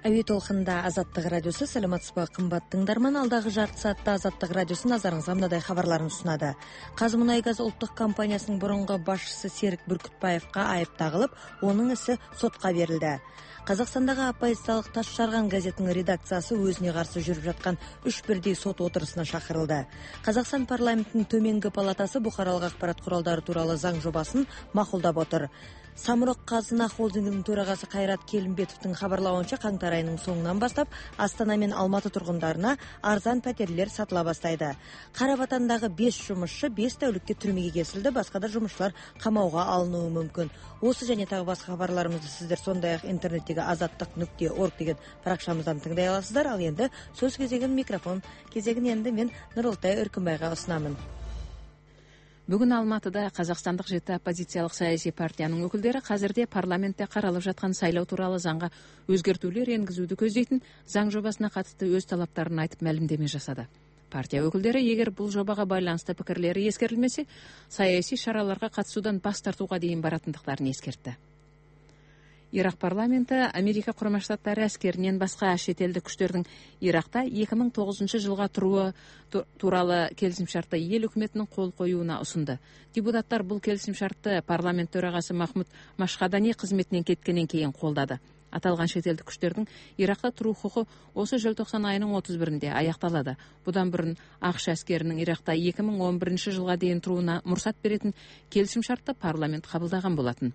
Әуе толқында Азаттық радиосы. Саламатсызбы кымбат тыңдарман, алдағы жарты саатта Азаттық радиосы назарыңызга мындай хабарларын ұсынады. Қазмұнайгаз ұлттық компаниясының бұрынғы басшысы Серік Бүркітбаевқа айып тағылып, оның ісі сотқа берілді. Қазақстандағы оппозициялық Таш жарған газетінің редакциясы өзіне қарсы жүріп жатқан 3 бірдей сот отырысына шақырылды. Қазақстан парламентінің төменгі палатасы бұқаралық ақпарат құралдары туралы заң жобасын мақұлдап отыр. Самұрық Қазына холдингінің төрағасы Қайрат Келімбетовтің хабарлауынша, қаңтар айының соңынан бастап Астана мен Алматы тұрғындарына арзан пәтерлер сатыла бастайды. Қарабатандағы 5 жұмысшы 5 тәулікке түрмеге кесілді, басқа да жұмысшылар қамауға алынуы мүмкін. Осы және тағы басқа хабарларымызды сіздер сондай-ақ интернеттегі azаттық.org деген парақшамыздан тыңдай аласыздар. Ал енді сөз кезегін, микрофон кезегін енді мен Нұрылтай Өркімбайға ұсынамын. Бүгін Алматыда қазақстандық 7 оппозициялық саяси партияның өкілдері қазірде парламентте қаралып жатқан сайлау туралы заңға өзгертулер енгізуді көздейтін заң жобасына қатысты өз талаптарын айтып мәлімдеме жасады. Партия өкілдері егер бұл жобаға байланысты пікірлері ескерілмесе, саяси шараларға қатысудан бас тартуға дейін баратындықтарын ескертті. Ирак парламенті Америка Құрама Штаттары әскерінен басқа шетелдік күштердің Иракта 2009 жылға тұруы туралы келісімшартты ел үкіметінің қол қоюына ұсынды. Депутаттар бұл келісімшартты парламент төрағасы Махмуд Машхадани қызметінен кеткеннен кейін қолдады. Аталған шетелдік күштердің Иракта тұру құқы осы желтоқсан айының 31-інде аяқталады. Бұдан бұрын ақш әскерінің Иракта 2011 жылға дейін тұруына мұрсат беретін келісімшартты парламент қабылдаған болатын.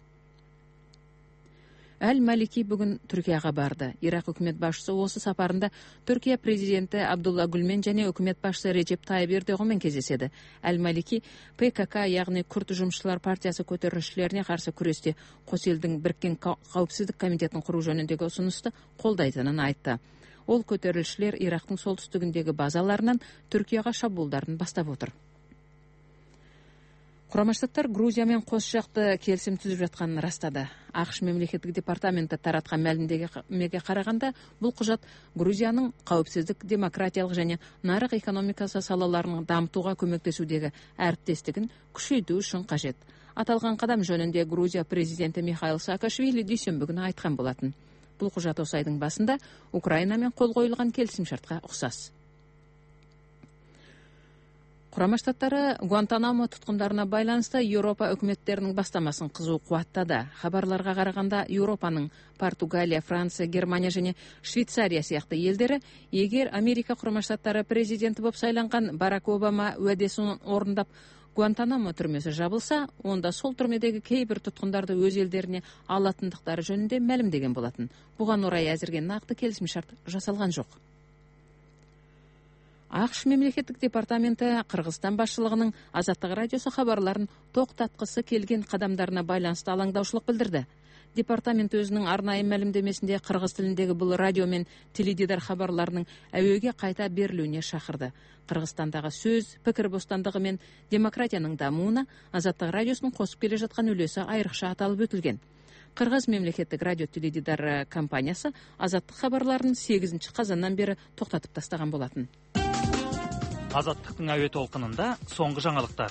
Әл-Малики бүгін Түркияға барды. Ирак үкімет басшысы осы сапарында Түркия президенті Абдулла Гүлмен және үкімет басшысы Режеп Тайып Ердоғанмен кездеседі. Әл-Малики ПКК, яғни Күрд жұмысшылар партиясы көтерілісшілеріне қарсы күресте қос елдің біріккен қауіпсіздік комитетін құру жөніндегі ұсынысты қолдайтынын айтты. Ол көтерілісшілер Ирактың солтүстігіндегі базаларынан Түркияға шабуылдарын бастап отыр. Құрама Штаттар Грузиямен қос жақты келісім түзіп жатқанын растады. ақш мемлекеттік департаменті таратқан мәлімдемеге қарағанда, бұл құжат Грузияның қауіпсіздік, демократиялық және нарық экономикасы салаларын дамытуға көмектесудегі әріптестігін күшейту үшін қажет. Аталған қадам жөнінде Грузия президенті Михаил Саакашвили дүйсенбі күні айтқан болатын. Бұл құжат осы айдың басында Украинамен қол қойылған келісімшартқа ұқсас. Құрама Штаттары Гуантанамо тұтқындарына байланысты Еуропа үкіметтерінің бастамасын қызу қуаттады. Хабарларға қарағанда Еуропаның Португалия, Франция, Германия және Швейцария сияқты елдері, егер Америка Құрама Штаттары президенті болып сайланған Барак Обама уәдесін орындап Гуантанамо түрмесі жабылса, онда сол түрмедегі кейбір тұтқындарды өз елдеріне алатындықтары жөнінде мәлімдеген болатын. Бұған орай әзірге нақты келісімшарт жасалған жоқ. ақш мемлекеттік департаменті Қырғызстан басшылығының Азаттық радиосы хабарларын тоқтатқысы келген қадамдарына байланысты алаңдаушылық білдірді. Департамент өзінің арнайы мәлімдемесінде қырғыз тіліндегі бұл радио мен теледидар хабарларының әуеге қайта берілуіне шақырды. Қырғызстандағы сөз, пікір бостандығы мен демократияның дамуына Азаттық радиосының қосып келе жатқан үлесі айрықша аталып өтілген. Қырғыз мемлекеттік радио теледидар компаниясы Азаттық хабарларын 8 қазаннан бері тоқтатып тастаған болатын. Азаттықтың әуе толқынында соңғы жаңалықтар.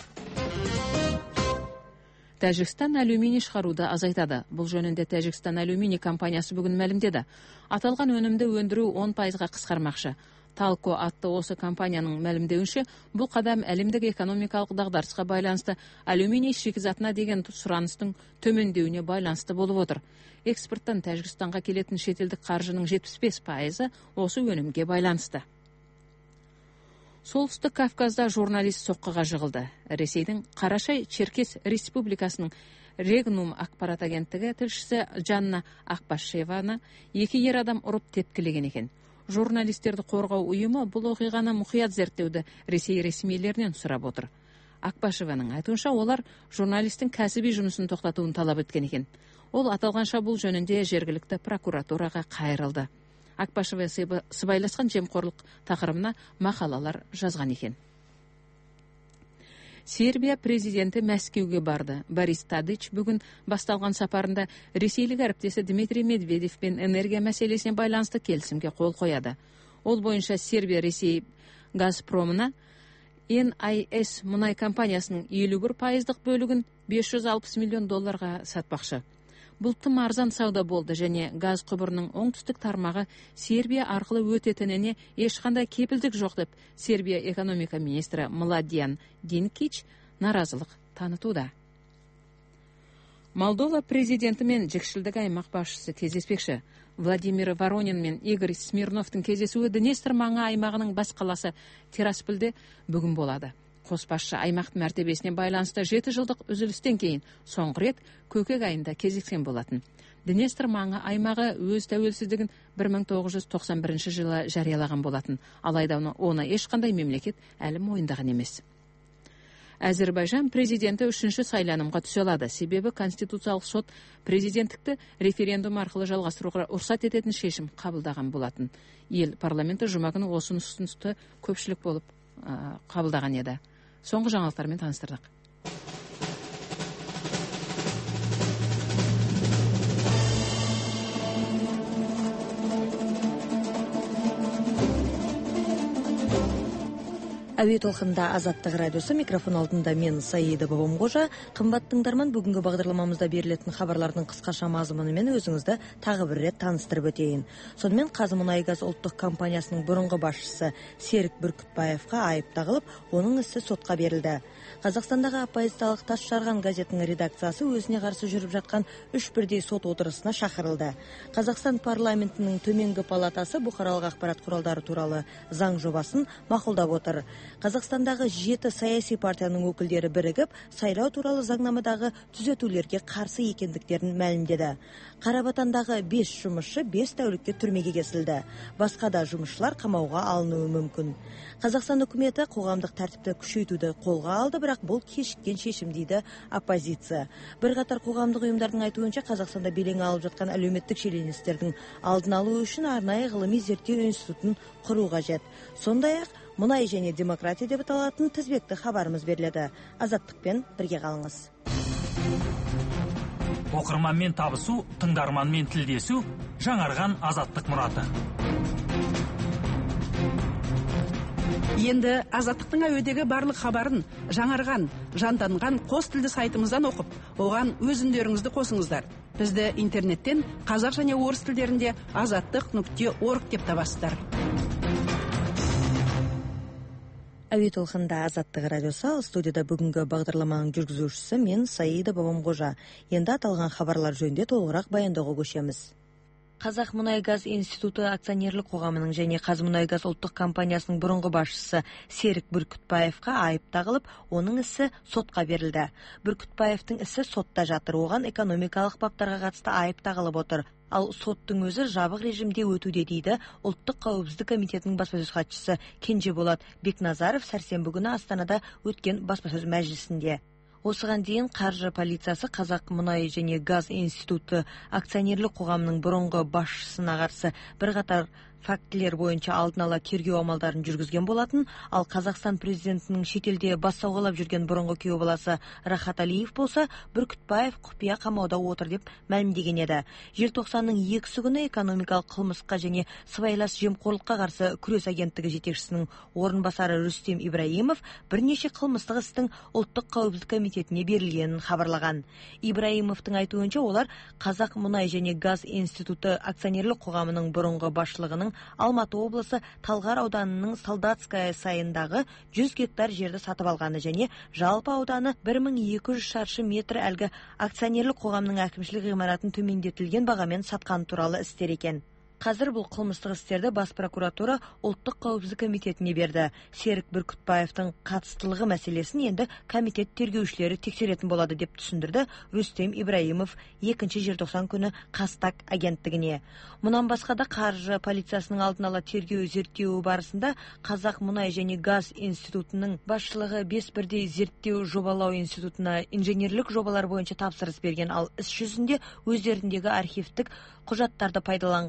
Тәжікстан алюминий шығаруды азайтады. Бұл жөнінде Тәжікстан алюминий компаниясы бүгін мәлімдеді. Аталған өнімді өндіру 10%-ға қысқармақшы. Талко атты осы компанияның мәлімдеуінше, бұл қадам әлемдік экономикалық дағдарысқа байланысты алюминий шикізатына деген сұраныстың төмендеуіне байланысты болып отыр. Экспорттан Тәжікстанға келетін шетелдік қаржының 75% осы өнімге байланысты. Солтүстік Кавказда журналист соққыға жығылды. Ресейдің Қарашай-Черкес Республикасының Регнум ақпарат агенттігі тілшісі Жанна Ақбашеваны 2 ер адам ұрып тепкілеген екен. Журналистерді қорғау ұйымы бұл оқиғаны мұқият зерттеуді Ресей ресмилерінен сұрап отыр. Ақбашеваның айтуынша, олар журналистің кәсіби жұмысын тоқтатуын талап еткен екен. Ол аталған шабуыл жөнінде жергілікті прокуратураға қайырылды. Ақбашева сыбайласқан жемқорлық тақырыбына мақалалар жазған екен. Сербия президенті Мәскеуге барды. Борис Тадич бүгін басталған сапарында ресейлік әріптесі Дмитрий Медведевпен энергия мәселесіне байланысты келісімге қол қояды. Ол бойынша Сербия Ресей Газпромына NIS мұнай компаниясының 51% бөлігін $560 миллион сатпақшы. Бұл тым арзан сауда болды және газ құбырының оңтүстік тармағы Сербия арқылы өтетініне ешқандай кепілдік жоқ деп Сербия экономика министрі Младен Динкич наразылық танытуда. Молдова президенті мен жікшілдік аймақ басшысы кездеспекші. Владимир Воронин мен Игорь Смирновтың кездесуі Днестр маңы аймағының бас қаласы Тираспольде бүгін болады. Қос басшы аймақтың мәртебесіне байланысты 7 жылдық үзілістен кейін соңғы рет көкек айында кездескен болатын. Днестр маңы аймағы өз тәуелсіздігін 1991 жылы жариялаған болатын. Алайда оны ешқандай мемлекет әлі мойындаған емес. Әзербайжан президенті 3-ші сайланымға түсе алады. Себебі Конституциялық сот президенттікті референдум арқылы жалғастыруға рұқсат ететін шешім қабылдаған болатын. Ел парламенті жұма күні осы ұсынысты көпшілік болып қабылдаған еді. Соңғы жаңалықтармен таныстырдық. Әуе толқында Азаттық радиосы, микрофон алдында мен Саида Бабамғожа. Қымбат тыңдарман, бүгінгі бағдарламамызда берілетін хабарлардың қысқаша мазмұнымен өзіңізді тағы бір рет таныстырып өтейін. Сонымен Қазмұнайгаз ұлттық компаниясының бұрынғы басшысы Серік Бүркітбаевқа айып тағылып, оның ісі сотқа берілді. Қазақстандағы оппозициялық Тас жарған газетінің редакциясы өзіне қарсы жүріп жатқан 3 бірдей сот отырысына шақырылды. Қазақстан парламентінің төменгі палатасы бұқаралық ақпарат құралдары туралы заң жобасын мақұлдап отыр. Қазақстандағы 7 саяси партияның өкілдері бірігіп, сайлау туралы заңнамадағы түзетулерге қарсы екендіктерін мәлімдеді. Қарабатандағы 5 жұмысшы 5 тәулікке түрмеге кесілді. Басқа да жұмысшылар қамауға алынуы мүмкін. Қазақстан үкіметі қоғамдық тәртіпті күшейтуді қолға алды, бірақ бұл кешіккен шешім дейді оппозиция. Бірқатар қоғамдық ұйымдардың айтуынша, Қазақстанда белең алып жатқан әлеуметтік шиеленістердің алдын алу үшін арнайы ғылыми зерттеу институтын құру қажет. Сондай-ақ мұнай және демократия деп аталатын тізбекті хабарымыз беріледі. Азаттықпен бірге қалыңыз. Оқырманмен табысу, тыңдарманмен тілдесу, жаңарған азаттық мұраты. Енді Азаттықтың әуедегі барлық хабарын жаңарған, жанданған қос тілді сайтымыздан оқып, оған өз үндеріңізді қосыңыздар. Бізді интернеттен қазақ және орыс тілдерінде azаттық.org деп табасыздар. Әуе толқында Азаттық радиосы, ал студияда бүгінгі бағдарламаның жүргізушісі мен Саида Бабамғожа. Енді аталған хабарлар жөнінде толығырақ баяндауға көшеміз. Қазақмұнайгаз институты акционерлік қоғамының және Қазмұнайгаз ұлттық компаниясының бұрынғы басшысы Серік Бүркітбаевқа айып тағылып, оның ісі сотқа берілді. Бүркітбаевтың ісі сотта жатыр, оған экономикалық баптарға қатысты айып тағылып отыр. Ал соттың өзі жабық режимде өтуде дейді ұлттық қауіпсіздік комитетінің баспасөз хатшысы Кенжеболат Бекназаров сәрсенбі күні Астанада өткен баспасөз мәжілісінде. Осыған дейін қаржы полициясы Қазақмұнай және газ институты акционерлік қоғамының бұрынғы басшысына қарсы бірқатар фактілер бойынша алдын ала тергеу амалдарын жүргізген болатын, ал Қазақстан президентінің шетелде бас сауғалап жүрген бұрынғы күйеу баласы Рахат Алиев болса, Бүркітбаев құпия қамауда отыр деп мәлімдеген еді. Желтоқсанның 2 күні экономикалық қылмысқа және сыбайлас жемқорлыққа қарсы күрес агенттігі жетекшісінің орынбасары Рүстем Ибраимов бірнеше қылмыстық істің ұлттық қауіпсіздік комитетіне берілгенін хабарлаған. Ибраимовтың айтуынша, олар Қазақмұнай және газ институты акционерлік қоғамының бұрынғы басшылығының Алматы облысы Талғар ауданының Солдатская сайындағы 100 гектар жерді сатып алғаны және жалпы ауданы 1200 шаршы метр әлгі акционерлік қоғамның әкімшілік ғимаратын төмендетілген бағамен сатқан туралы істер екен. Қазір бұл қылмыстық істерді бас прокуратура ұлттық қауіпсіздік комитетіне берді. Серік Бүркітбаевтың қатыстылығы мәселесін енді комитет тергеушілері тексеретін болады деп түсіндірді Рүстем Ибраимов 2 желтоқсан күні Қазтаг агенттігіне. Мұнан басқа да қаржы полициясының алдын ала тергеу зерттеуі барысында Қазақмұнай және газ институтының басшылығы 5 бірдей зерттеу жобалау институтына инженерлік жобалар бойынша тапсырыс берген, ал іс жүзінде өздеріндегі архивтік құжаттарды пайдаланған, сөйтіп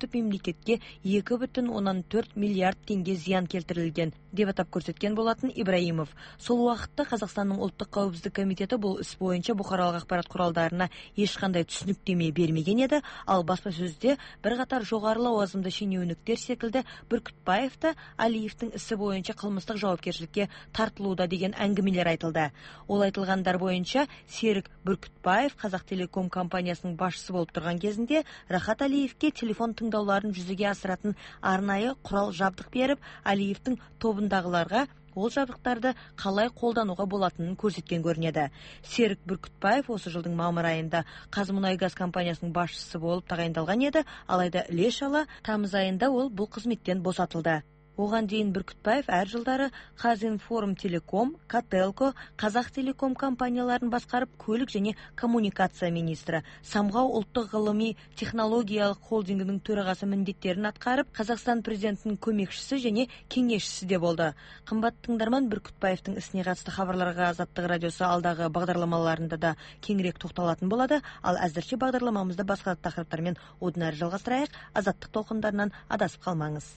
келтіріп, мемлекетке 2,4 миллиард теңге зиян келтірілген, деп атап көрсеткен болатын Ибраимов. Сол уақытта Қазақстанның ұлттық қауіпсіздік комитеті бұл іс бойынша бұқаралық ақпарат құралдарына ешқандай түсініктеме бермеген еді, ал баспасөзде бірқатар жоғары лауазымды шенеуніктер секілді Бүркітбаев та Алиевтің ісі бойынша қылмыстық жауапкершілікке тартылуда деген әңгімелер айтылды. Ол айтылғандар бойынша Серік Бүркітбаев Қазақтелеком компаниясының басшысы болып тұрған кезінде Рахат Алиевке телефон тыңдауларын жүзеге асыратын арнайы құрал жабдық беріп, Алиевтің тобындағыларға ол жабдықтарды қалай қолдануға болатынын көрсеткен көрінеді. Серік Бүркітбаев осы жылдың мамыр айында Қазмұнайгаз компаниясының басшысы болып тағайындалған еді, алайда іле-шала тамыз айында ол бұл қызметтен босатылды. Оған дейін Бүркітбаев әр жылдары Қазинформтелеком, Кателко, Қазақтелеком компанияларын басқарып, көлік және коммуникация министрі, Самғау ұлттық ғылыми технологиялық холдингінің төрағасы міндеттерін атқарып, Қазақстан президентінің көмекшісі және кеңесшісі де болды. Қымбатты тыңдарман, Бүркітбаевтың ісіне қатысты хабарларға Азаттық радиосы алдағы бағдарламаларында да кеңірек тоқталатын болады, ал әзірше бағдарламамызды басқа тақырыптармен одан әрі жалғастырайық. Азаттық толқындарынан адасып қалмаңыз.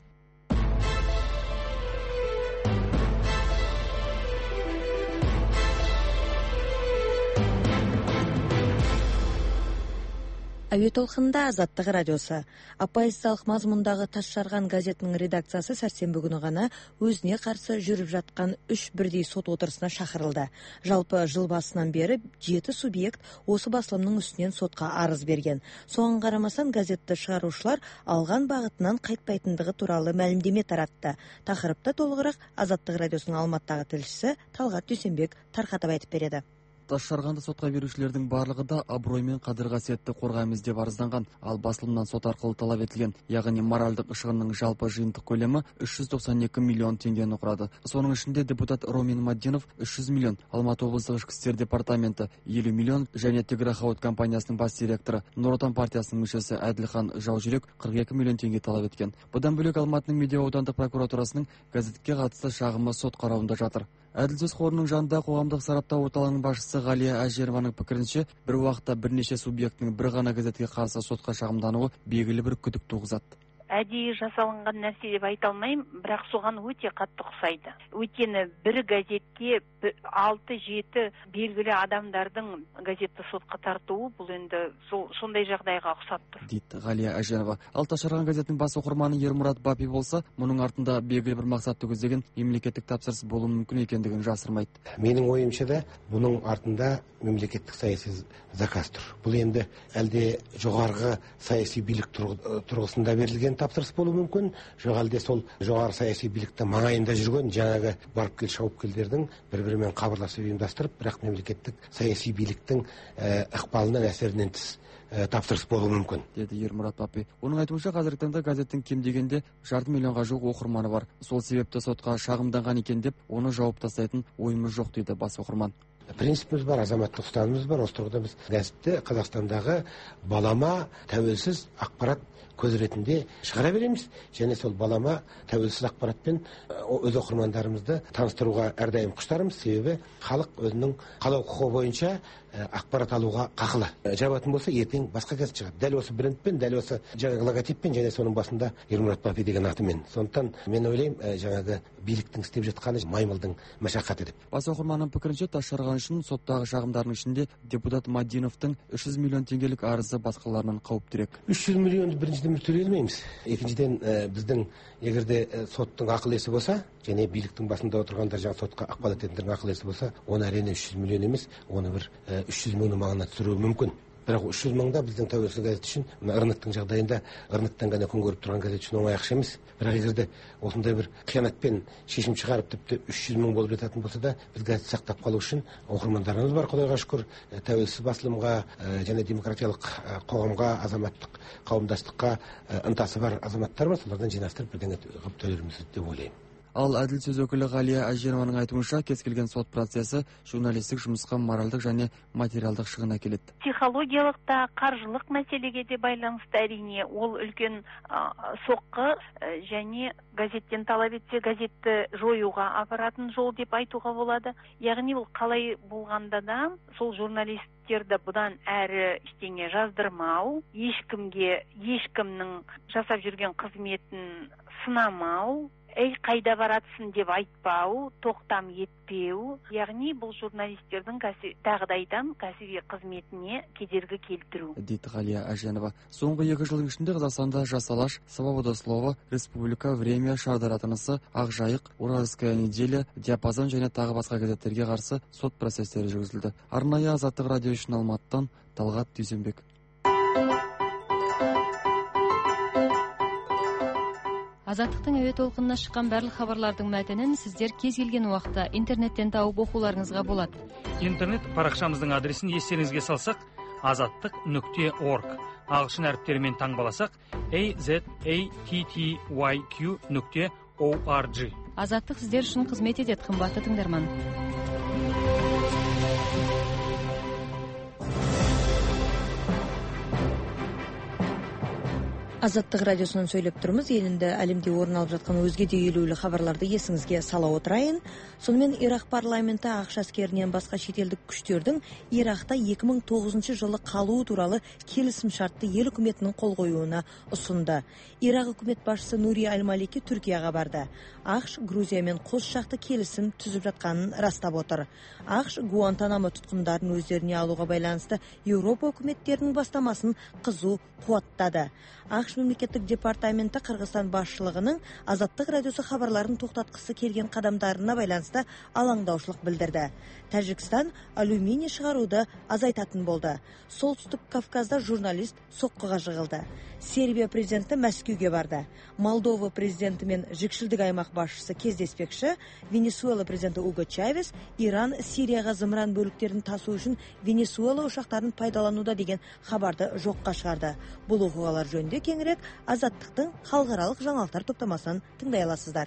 Әуе толқынында Азаттық радиосы. Оппозициялық мазмұндағы Тасжарған газетінің редакциясы сәрсенбі күні ғана өзіне қарсы жүріп жатқан 3 бірдей сот отырысына шақырылды. Жалпы жыл басынан бері 7 субъект осы басылымның үстінен сотқа арыз берген. Соған қарамастан газетті шығарушылар алған бағытынан қайтпайтындығы туралы мәлімдеме таратты. Тақырыпты толығырақ Азаттық радиосының Алматыдағы тілшісі Талғат Дүйсенбек тарқатып айтып береді. Тасжарғанды сотқа берушілердің барлығы да абырой мен қадір-қасиетті қорғаймыз деп арызданған, ал басылымнан сот арқылы талап етілген, яғни моральдық шығынның жалпы жиынтық көлемі 392 миллион теңгені құрады. Соның ішінде депутат Ромин Мадинов 300 миллион, Алматы облыстық ішкі істер департаменті 50 миллион және Тиграхауд компаниясының бас директоры, Нұр Отан партиясының мүшесі Әділхан Жаужүрек 42 миллион теңге талап еткен. Бұдан бөлек Алматының Медеу аудандық прокуратурасының газетке қатысты шағымы сот қарауында жатыр. Әділсіз қорының жанында қоғамдық сараптау орталығының басшысы Ғалия Әжерованың пікірінше, бір уақытта бірнеше субъектінің бір ғана газетке қарсы сотқа шағымдануы белгілі бір күдік туғызады. Әдейі жасалынған нәрсе деп айта алмаймын, бірақ соған өте қатты ұқсайды. Өйткені бір газетке 6-7 белгілі адамдардың газетті сотқа тартуы бұл енді сондай жағдайға ұқсап тұр, дейді Ғалия Әжерова. Ал Тасжарған газетінің бас оқырманы Ермұрат Бапи болса, мұның артында белгілі бір мақсатты көздеген мемлекеттік тапсырыс болуы мүмкін екендігін жасырмайды. Менің ойымша да бұның артында мемлекеттік саяси заказ тұр. Бұл енді әлде жоғарғы саяси билік тұрғысында берілген тапсырыс болуы мүмкін, жоқ әлде сол жоғары саяси билікті маңайында жүрген жаңағы барып кел шауып келдердің бір-бірімен хабарласып ұйымдастырып, бірақ мемлекеттік саяси биліктің ықпалынан әсерінен тыс тапсырыс болуы мүмкін, деді Ермұрат Бапи. Оның айтуынша қазіргі таңда газеттің кем дегенде 5 миллионға жуық оқырманы бар. Сол себепті сотқа шағымданған екен деп, оны жауып тастайтын ойымыз жоқ, дейді бас оқырман. Принципіміз бар, азаматтық ұстанымымыз бар. Осы тұрғыда біз газетті Қазақстандағы балама тәуелсіз ақпарат көз ретінде шығара береміз, және сол балама тәуелсіз ақпаратпен өз оқырмандарымызды таныстыруға әрдайым құштармыз. Себебі халық өзінің қалау құқығы бойынша ақпарат алуға қақылы. Жабатын болса, ертең басқа газет шығады. Дәл осы брендпен, дәл осы жаңағы логотиппен, және соның басында Ермұрат Бапи деген атымен. Сондықтан мен ойлаймын, жаңағы биліктің істеп жатқаны маймылдың машақаты деп. Бас оқырманның пікірінше, Тасжарған үшін соттағы шағымдардың ішінде депутат Мадиновтың 300 миллион теңгелік арызы басқаларынан қауіптірек. 300 миллионды біріншіден төлей алмаймыз. Екіншіден, біздің егерде соттың ақыл есі болса, және биліктің басында отырғандар жаңа сотқа ықпал ететіндердің ақыл есі болса, оны әрине 300 миллион емес, оны бір 300 мыңның маңына түсіруі мүмкін. Бірақ 300 мыңда біздің тәуелсіз газет үшін, ырнықтың жағдайында, ырнықтан ғана күн көріп тұрған газет үшін оңай ақша емес. Бірақ егерде осындай бір қиянатпен шешім шығарып тіпті 300 мың болып жататын болса да, біз газет сақтап қалу үшін оқырмандарымыз бар, Құдайға шүкір, тәуелсіз басылымға және демократиялық қоғамға, азаматтық қауымдастыққа ынтасы бар азаматтар бар, солардан жинастырып бірдеңе қылып төлерміз деп ойлаймын. Ал әділ сөз өкілі Ғалия Әжерованың айтуынша, кез келген сот процесі журналистік жұмысқа моральдық және материалдық шығын әкеледі. Психологиялық та, қаржылық мәселеге де байланысты, әрине. Ол үлкен соққы және газеттен талап етсе, газетті жоюға апаратын жол деп айтуға болады. Яғни ол қалай болғанда да, сол журналисттерді бұдан әрі ештеңе жаздырмау, ешкімнің жасап жүрген қызметін сынамау, қайда баратсың деп айтпау, тоқтам етпеу, яғни бұл журналистердің тағы да айтам, кәсіби қызметіне кедергі келтіру. Дейді Ғалия Әженова. Соңғы 2 жылдың ішінде Қазақстанда Жас Алаш, Свобода слова, Республика, Время, Шардар ата-анасы, Ақжайық, Уральская неделя, Диапазон және тағы басқа газеттерге қарсы сот процестері жүргізілді. Арнайы Азаттық радио үшін Алматыдан Талғат Дүйсенбек. Азаттықтың әуе толқынына шыққан барлық хабарлардың мәтінін сіздер кез келген уақытта интернеттен тауып оқуларыңызға болады. Интернет парақшамыздың адресін естеріңізге салсақ, azattiq.org. Ағылшын әріптерімен таңбаласақ, azattiq.org. Азаттық сіздер үшін қызмет етеді, қымбатты тыңдарман. Азаттық радиосынан сөйлеп тұрмыз. Елінде әлемде орын алып жатқан өзге де елеулі хабарларды есіңізге сала отырайын. Сонымен Ирак парламенті ақш әскерінен басқа шетелдік күштердің Иракта 2009 жылы қалуы туралы келісім шартты ел үкіметінің қол қоюына ұсынды. Ирак үкімет басшысы Нури Аль-Малики Түркияға барды. ақш Грузиямен қос жақты келісім түзіп жатқанын растап отыр. ақш Гуантанамо тұтқындарын өздеріне алуға байланысты Еуропа үкіметтерінің бастамасын қызу қуаттады. ақш мемлекеттік департаменті Қырғызстан басшылығының Азаттық радиосы хабарларын тоқтатқысы келген қадамдарына байланысты алаңдаушылық білдірді. Тәжікстан алюминий шығаруды азайтатын болды. Солтүстік Кавказда журналист соққыға жығылды. Сербия президенті Мәскеуге барды. Молдова президенті мен жікшілдік аймақ басшысы кездеспекші. Венесуэла президенті Уго Чавес Иран Сирияға зымыран бөліктерін тасу үшін Венесуэла ұшақтарын пайдалануда деген хабарды жоққа шығарды. Бұл оқиғалар жөнінде кеңірек Азаттықтың халықаралық жаңалықтар топтамасынан тыңдай аласыздар.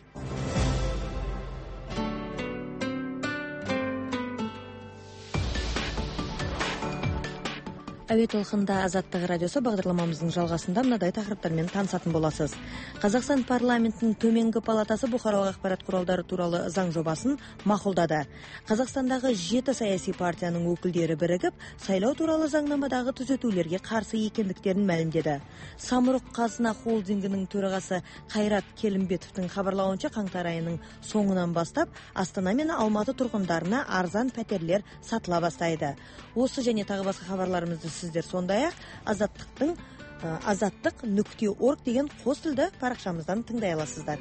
Әуе толқында Азаттық радиосы бағдарламамыздың жалғасында мынадай тақырыптармен танысатын боласыз. Қазақстан парламентінің төменгі палатасы бұқаралық ақпарат құралдары туралы заң жобасын мақұлдады. Қазақстандағы 7 саяси партияның өкілдері бірігіп, сайлау туралы заңнамадағы түзетулерге қарсы екендіктерін мәлімдеді. Самұрық Қазына холдингінің төрағасы Қайрат Келімбетовтің хабарлауынша, қаңтар айының соңынан бастап Астана мен Алматы тұрғындарына арзан пәтерлер сатыла бастайды. Осы және тағы басқа хабарларымызды сіздер сондай-ақ azattiq.org деген қос тілді парақшамыздан тыңдай аласыздар.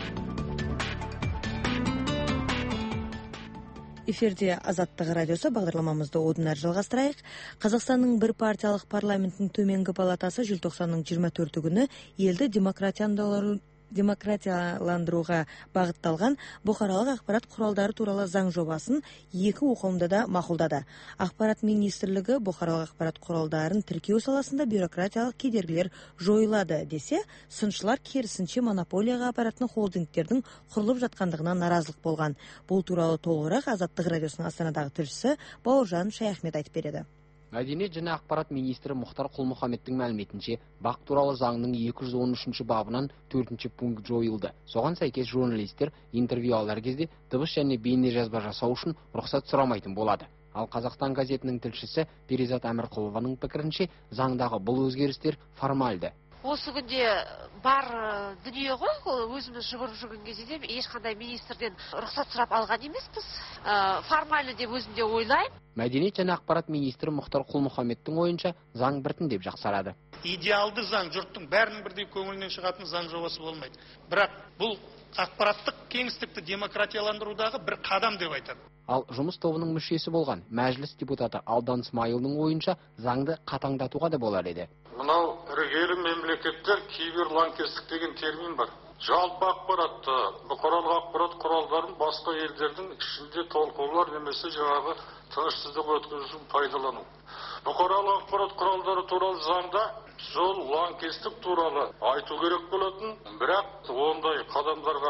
Эфирде Азаттық радиосы бағдарламамызды одан әрі жалғастырайық. Қазақстанның бір партиялық парламентінің төменгі палатасы желтоқсанның 24 күні елді демократияландыруға бағытталған бұқаралық ақпарат құралдары туралы заң жобасын 2 оқылымда да мақұлдады. Ақпарат министрлігі бұқаралық ақпарат құралдарын тіркеу саласында бюрократиялық кедергілер жойылады десе, сыншылар керісінше монополияға апаратын холдингтердің құрылып жатқандығына наразылық болған. Бұл туралы толығырақ Азаттық радиосының Астанадағы тілшісі Бауыржан Шаяхмет айтып береді. Мәдениет және ақпарат министрі Мұхтар Құл-Мұхаммедтің мәліметінше, бақ туралы заңның 213 бабынан 4 пункт жойылды. Соған сәйкес журналистер интервью алар кезде дыбыс және бейне жазба жасау үшін рұқсат сұрамайтын болады. Ал Қазақстан газетінің тілшісі Перизат Әмірқұлованың пікірінше, заңдағы бұл өзгерістер формальды. Осы күнде бар дүние ғой, өзіміз жүгіріп жүрген кезде де ешқандай министрден рұқсат сұрап алған емеспіз. Формальды деп өзімде ойлаймын. Мәдениет және ақпарат министрі Мұхтар Құл-Мұхаммедтің ойынша заң біртіндеп жақсарады. Идеалды заң, жұрттың бәрінің бірдей көңілінен шығатын заң жобасы болмайды. Бірақ бұл ақпараттық кеңістікті демократияландырудағы бір қадам деп айтады. Ал жұмыс тобының мүшесі болған мәжіліс депутаты Алдан Смайылдың ойынша заңды қатаңдатуға да болар еді. Мынау іргелі мемлекеттер киберланкестік деген термин бар. Жалпы ақпаратты, бұқаралық ақпарат құралдарын басқа елдердің ішінде толқулар немесе жаңағы тыныштық өткізу үшін пайдалану. Бұқаралық ақпарат құралдары туралы заңда сол лаңкестік туралы айту керек болатын, бірақ ондай қадамдарға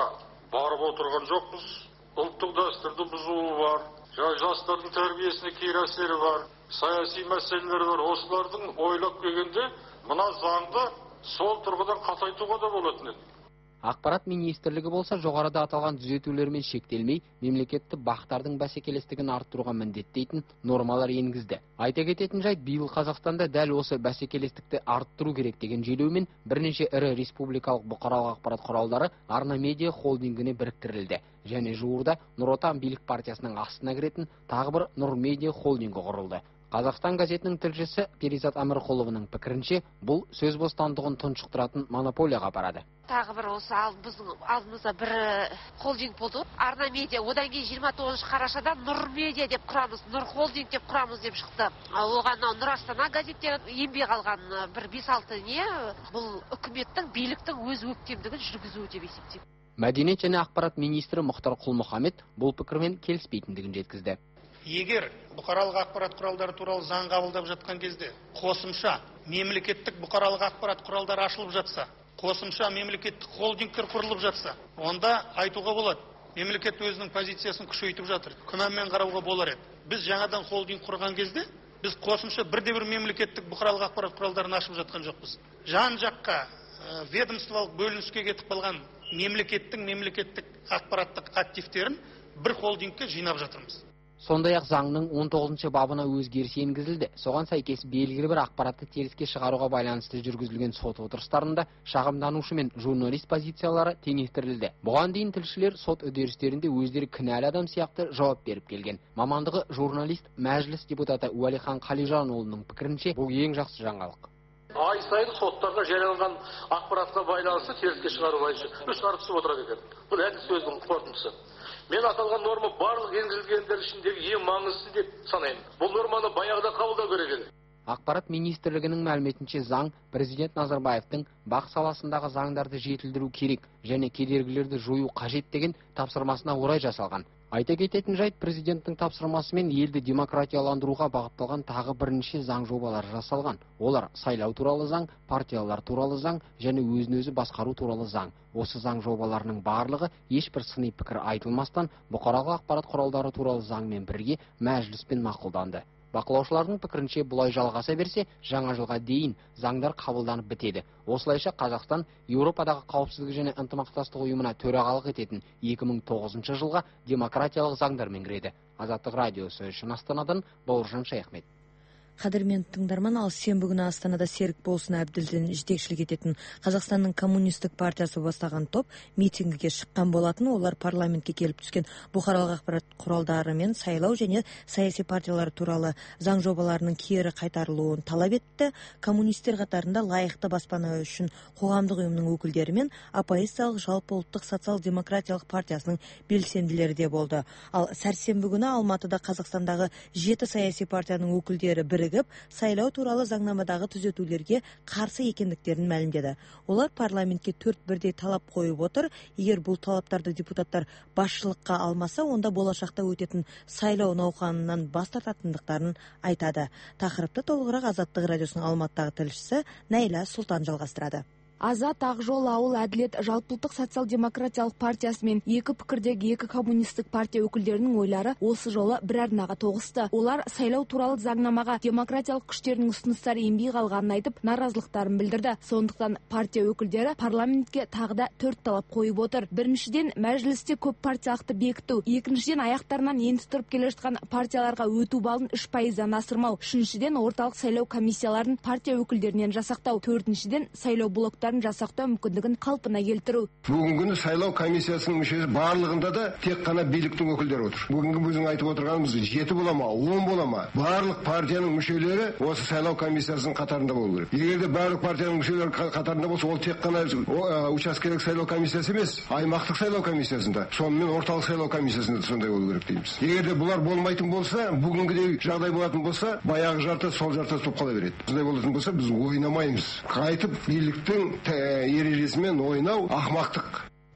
барып отырған жоқпыз. Ұлттық дәстүрді бұзуы бар, жастардың тәрбиесіне кері әсері бар, саяси мәселелер бар. Осылардың ойлап келгенде мына заңды сол тұрғыдан қатайтуға да болатын еді. Ақпарат министрлігі болса жоғарыда аталған түзетулермен шектелмей, мемлекетті бақтардың бәсекелестігін арттыруға міндеттейтін нормалар енгізді. Айта кететін жайт, биыл Қазақстанда дәл осы бәсекелестікті арттыру керек деген желеумен бірнеше ірі республикалық бұқаралық ақпарат құралдары Арна Медиа холдингіне біріктірілді. Және жуырда Нұр Отан билік партиясының астына кіретін тағы бір Нұр Медиа холдингі құрылды. Қазақстан газетінің тілшісі Перизат Әмірқұлованың пікірінше, бұл сөз бостандығын тұншықтыратын монополияға апарады. Тағы бір осы біздің алдымызда бір холдинг болды. Арна Медиа, одан кейін 29 қарашада Нұр Медиа деп құрамыз, Нұр холдинг деп құрамыз деп шықты. Оған Нұр Астана газеттері еңбек алған бір 5-6 не, бұл үкіметтің, биліктің өз өктемдігін жүргізуі деп есептеймін. Мәдениет және ақпарат министрі Мұхтар Құл-Мұхаммед бұл пікірмен келіспейтіндігін жеткізді. Егер бұқаралық ақпарат құралдары туралы заң қабылдап жатқан кезде қосымша мемлекеттік бұқаралық ақпарат құралдары ашылып жатса, қосымша мемлекеттік холдингтер құрылып жатса, онда айтуға болады, мемлекет өзінің позициясын күшейтіп жатыр. Күмәнмен қарауға болар еді. Біз жаңадан холдинг құрған кезде, біз қосымша бірде-бір мемлекеттік бұқаралық ақпарат құралдарын ашып жатқан жоқпыз. Жан-жаққа ведомстволық бөлініске кетіп қалған мемлекеттік ақпараттық активтерін бір холдингке жинап жатырмыз. Сондай-ақ заңның 19 бабына өзгеріс енгізілді. Соған сәйкес белгілі бір ақпаратты теріске шығаруға байланысты жүргізілген сот отырыстарында шағымданушы мен журналист позициялары теңестірілді. Бұған дейін тілшілер сот үдерістерінде өздері кінәлі адам сияқты жауап беріп келген. Мамандығы журналист, мәжіліс депутаты Уәлихан Қалижанұлының пікірінше, бұл ең жақсы жаңалық. Ай сайын соттарға жарияланған ақпаратқа байланысты теріске шығару бойынша шығарып түсіп отырады екен. Бұл әділ сөздің қорытындысы. Мен аталған норма барлық енгізілгендер ішіндегі ең маңыздысы деп санаймын. Бұл норманы баяғыда қабылдау керек еді. Ақпарат министрлігінің мәліметінше заң президент Назарбаевтың бақ саласындағы заңдарды жетілдіру керек және кедергілерді жою қажет деген тапсырмасына орай жасалған. Айта кететін жайт, президенттің тапсырмасымен елді демократияландыруға бағытталған тағы бірнеше заң жобалары жасалған. Олар сайлау туралы заң, партиялар туралы заң және өзін-өзі басқару туралы заң. Осы заң жобаларының барлығы ешбір сыни пікір айтылмастан бұқаралық ақпарат құралдары туралы заңмен бірге мәжіліспен мақұлданды. Бақылаушылардың пікірінше бұлай жалғаса берсе, жаңа жылға дейін заңдар қабылданып бітеді. Осылайша Қазақстан Еуропадағы қауіпсіздік және ынтымақтастық ұйымына төрағалық ететін 2009 жылға демократиялық заңдармен кіреді. Азаттық радиосы үшін Астанадан Бауыржан Шаяхмет. Қадірмен тыңдарман, ал сенбі күні Астанада Серік Болсын Әбділдин жетекшілік ететін Қазақстанның коммунистік партиясы бастаған топ митингіге шыққан болатын. Олар парламентке келіп түскен бұқаралық ақпарат құралдары мен сайлау және саяси партиялар туралы заң жобаларының кері қайтарылуын талап етті. Коммунистер қатарында лайықты баспана үшін қоғамдық ұйымның өкілдері мен оппозициялық жалпы ұлттық социал-демократиялық партиясының белсенділері де болды. Ал сәрсенбі күні Алматыда Қазақстандағы 7 саяси партияның өкілдері сайлау туралы заңнамадағы түзетулерге қарсы екендіктерін мәлімдеді. Олар парламентке 4 бірдей талап қойып отыр. Егер бұл талаптарды депутаттар басшылыққа алмаса, онда болашақта өтетін сайлау науқанынан бас тартатындықтарын айтады. Тақырыпты толығырақ Азаттық радиосының Алматыдағы тілшісі Найла Сұлтан жалғастырады. Азат, Ақжол, Ауыл, Әділет, Жалпыұлттық социал-демократиялық партиясы мен екі пікірдегі екі коммунистік партия өкілдерінің ойлары осы жолы бір арнаға тоғысты. Олар сайлау туралы заңнамаға демократиялық күштердің ұсыныстары енбей қалғанын айтып, наразылықтарын білдірді. Сондықтан партия өкілдері парламентке тағы да 4 талап қойып отыр. Біріншіден, мәжілісте көп партиялықты бекіту. Екіншіден, аяқтарынан енді тұрып келе жатқан партияларға өту балын 3%-дан асырмау. Үшіншіден, орталық сайлау комиссияларын партия өкілдерінен жасақтау. Төртіншіден, сайлау блоктары жасақтау мүмкіндігін қалпына келтіру. Бүгінгі күні сайлау комиссиясының мүшесі барлығында да тек қана биліктің өкілдері отыр. Бүгінгі біздің айтып отырғанымыз 7 бола ма, 10 бола ма, барлық партияның мүшелері осы сайлау комиссиясының қатарында болу керек. Егер де барлық партияның мүшелері қатарында болса, ол тек қана учаскелік сайлау комиссиясы емес, аймақтық сайлау комиссиясында, сонымен орталық сайлау комиссиясында сондай болу керек дейміз. Егер де бұлар болмайтын болса, бүгінгідей жағдай болатын болса, баяғы жарты сол жарты топ қала береді. Сондай болатын болса, біз ойнамаймыз. Қайтып биліктің ережесімен ойнау ақымақтық.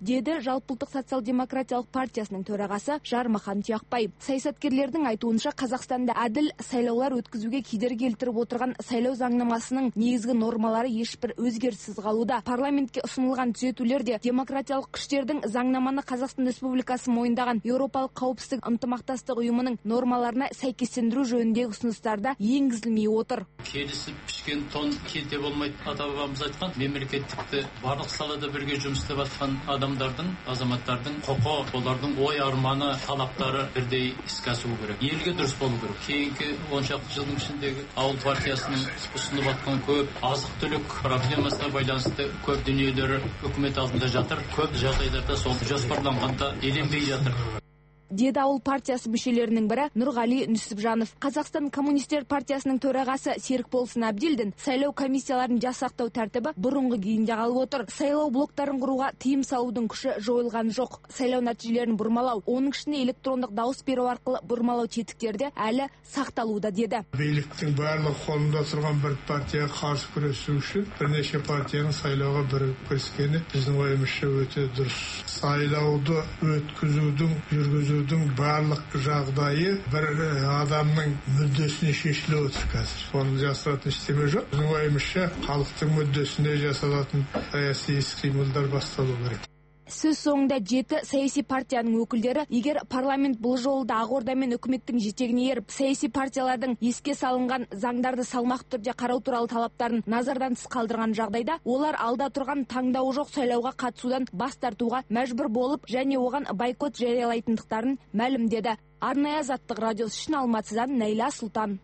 деді Жалпыұлттық социал-демократиялық партиясының төрағасы Жармахан Тұяқбай. Саясаткерлердің айтуынша, Қазақстанда әділ сайлаулар өткізуге кедергі келтіріп отырған сайлау заңнамасының негізгі нормалары ешбір өзгеріссіз қалуда. Парламентке ұсынылған түзетулер де демократиялық күштердің заңнаманы Қазақстан Республикасы мойындаған Еуропалық қауіпсіздік ынтымақтастық ұйымының нормаларына сәйкестендіру жөніндегі ұсыныстарда енгізілмей отыр. Келісіп пішкен тон келте болмайды. Ата-бабамыз айтқан, мемлекеттікті барлық салада бірге жұмыс істеп жатқан адамдардың, азаматтардың құқы, олардың ой арманы, талаптары бірдей іске асуы керек. Елге дұрыс болу керек. Кейінгі 10 шақты жылдың ішіндегі ауыл партиясының ұсынып жатқан көп азық-түлік проблемасына байланысты көп дүниелері үкімет алдында жатыр. Көп жағдайларда сол жоспарланғанда еленбей жатыр. Деді ауыл партиясы мүшелерінің бірі Нұрғали Нүсіпжанов. Қазақстан Коммунистер партиясының төрағасы Серікболсын Әбділдин сайлау комиссияларын жасақтау тәртібі бұрынғы күйінде қалып отыр. Сайлау блоктарын құруға тыйым салудың күші жойылған жоқ. Сайлау нәтижелерін бұрмалау, оның ішінде электрондық дауыс беру арқылы бұрмалау тетіктері әлі сақталуда деді. Биліктің барлық қолында тұрған бір партияға қарсы күресу үшін бірнеше партияның сайлауға бірігіп кіріскені біздің ойымызша өте дұрыс. Сайлауды өткізудің, жүргізудің барлық жағдайы бір адамның мүддесіне шешіліп отыр қазір. Оны жасыратын ештеме жоқ. Біздің ойымызша халықтың мүддесіне жасалатын саяси іс-қимылдар басталу керек. Сөз соңында 7 саяси партияның өкілдері, егер парламент бұл жолы да Ақорда мен үкіметтің жетегіне еріп, саяси партиялардың еске салынған заңдарды салмақты түрде қарау туралы талаптарын назардан тыс қалдырған жағдайда, олар алда тұрған таңдауы жоқ сайлауға қатысудан бас тартуға мәжбүр болып, және оған бойкот жариялайтындықтарын мәлімдеді. Арнайы Азаттық радиосы үшін Алматыдан Найла Сұлтан.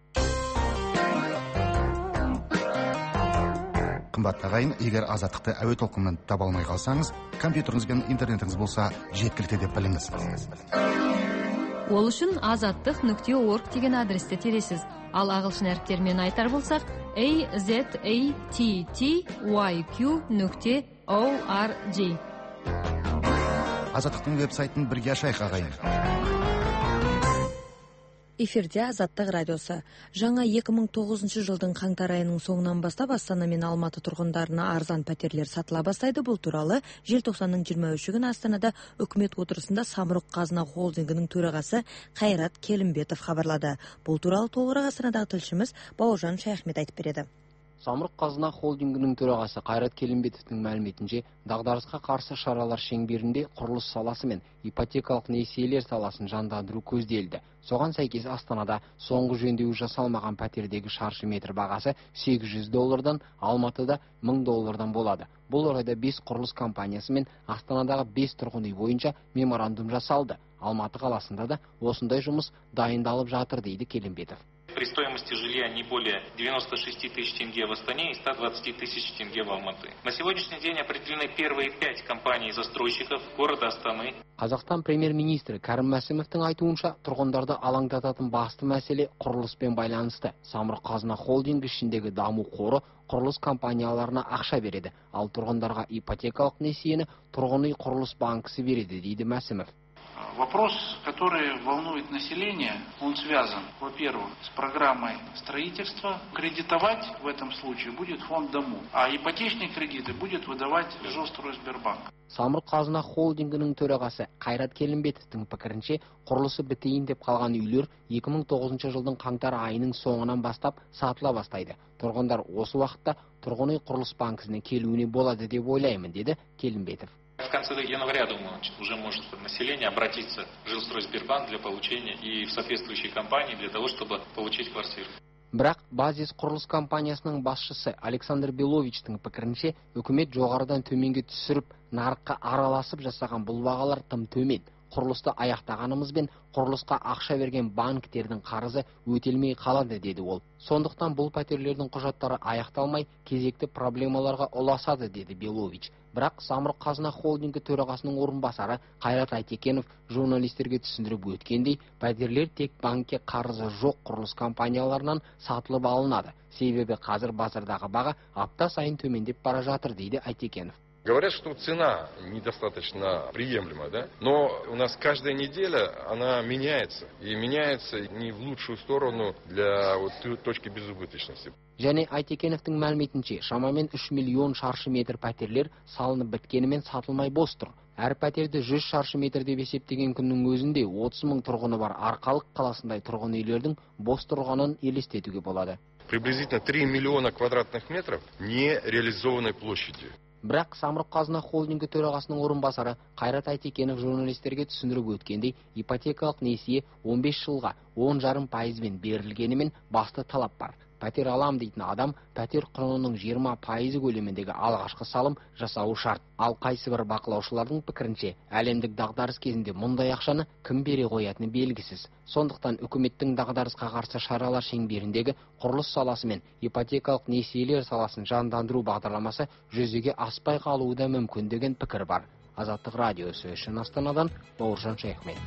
Қымбатты ағайын, егер Азаттықты әуе толқынынан таба алмай қалсаңыз, компьютеріңіз бен интернетіңіз болса жеткілікті деп біліңіз. Ол үшін azattıq.org деген адресті тересіз. Ал ағылшын әріптермен айтар болсақ, azattyq.org. Азаттықтың веб-сайтын бірге ашайық ағайын. Эфирде Азаттық радиосы. Жаңа 2009 жылдың қаңтар айының соңынан бастап Астана мен Алматы тұрғындарына арзан пәтерлер сатыла бастайды. Бұл туралы желтоқсанның 23 күні Астанада үкімет отырысында Самұрық Қазына холдингінің төрағасы Қайрат Келімбетов хабарлады. Бұл туралы толығырақ Астанадағы тілшіміз Бауыржан Шаяхмет айтып береді. Самұрық Қазына холдингінің төрағасы Қайрат Келімбетовтің мәліметінше, дағдарысқа қарсы шаралар шеңберінде құрылыс саласы мен ипотекалық несиелер саласын жандандыру көзделді. Соған сәйкес Астанада соңғы жөндеу жасалмаған пәтердегі шаршы метр бағасы $800, Алматыда $1000 болады. Бұл орайда 5 құрылыс компаниясы мен Астанадағы 5 тұрғын үй бойынша меморандум жасалды. Алматы қаласында да осындай жұмыс дайындалып жатыр, дейді Келімбетов. При стоимости жилья не более 96 тысяч тенге в Астане и 120 тысяч тенге в Алматы. На сегодняшний день определены первые 5 компаний-застройщиков города Астаны. Қазақстан премьер-министрі Кәрім Мәсімовтің айтуынша, тұрғындарды алаңдататын басты мәселе құрылыспен байланысты. Самұрық Қазына холдинг ішіндегі даму қоры құрылыс компанияларына ақша береді, ал тұрғындарға ипотекалық несиені тұрғын үй құрылыс банкісі береді, дейді Мәсімов. Вопрос, который волнует население, он связан, во-первых, с программой строительства. Кредитовать в этом случае будет фонд Дому, а ипотечные кредиты будет выдавать Жилстройсбербанк. Самұрық Қазына холдингінің төрағасы Қайрат Келімбетовтің пікірінше, құрылысы бітейін деп қалған үйлер 2009 жылдың қаңтар айының соңынан бастап сатыла бастайды. Тұрғындар осы уақытта тұрғын үй құрылыс банкісіне келуіне болады деп ойлаймын, деді Келімбетов. В конце января, думаю, уже может население обратиться в Жилстройсбербанк для получения и в соответствующие компании для того, чтобы получить квартиру. Бірақ Базис құрылыс компаниясының басшысы Александр Беловичтің пікірінше, үкімет жоғарыдан төменге түсіріп, нарыққа араласып жасаған бұл бағалар тым төмен. Құрылысты аяқтағанымызбен құрылысқа ақша берген банктердің қарызы өтелмей қалады, деді ол. Сондықтан бұл пәтерлердің құжаттары аяқталмай, кезекті проблемаларға ұласады, деді Белович. Бірақ Самұрық Қазына холдингі төрағасының орынбасары Қайрат Айтекенов журналистерге түсіндіріп өткендей, пәтерлер тек банкке қарызы жоқ құрылыс компанияларынан сатылып алынады. Себебі қазір базардағы баға апта сайын төмендеп бара жатыр, дейді Айтекенов. Говорят, что цена недостаточно приемлема, да? Но у нас каждая неделя она меняется. И меняется не в лучшую сторону для точки безубыточности. Және Айтекеновтың мәліметінше, шамамен 3 миллион шаршы метр пәтерлер салынып біткенімен сатылмай бос тұр. Әр пәтерді 100 шаршы метр деп есептеген күннің өзінде 30 мың тұрғыны бар Арқалық қаласындай тұрғын үйлердің бос тұрғанын елестетуге болады. Приблизительно 3 миллиона квадратных метров нереализованной площади. Бірақ Самұрық Қазына холдингі төрағасының орынбасары Қайрат Айтекенов журналистерге түсіндіріп өткендей, ипотекалық несие 15 жылға 10,5% берілгенімен басты талап бар. Пәтер алам дейтін адам пәтер құнының 20% көлеміндегі алғашқы салым жасауы шарт. Ал қайсы бір бақылаушылардың пікірінше, әлемдік дағдарыс кезінде мұндай ақшаны кім бере қоятыны белгісіз. Сондықтан үкіметтің дағдарысқа қарсы шаралар шеңберіндегі құрылыс саласы мен ипотекалық несиелер саласын жандандыру бағдарламасы жүзеге аспай қалуы да мүмкін деген пікір бар. Азаттық радиосы үшін Астанадан Бауыржан Шайхмет.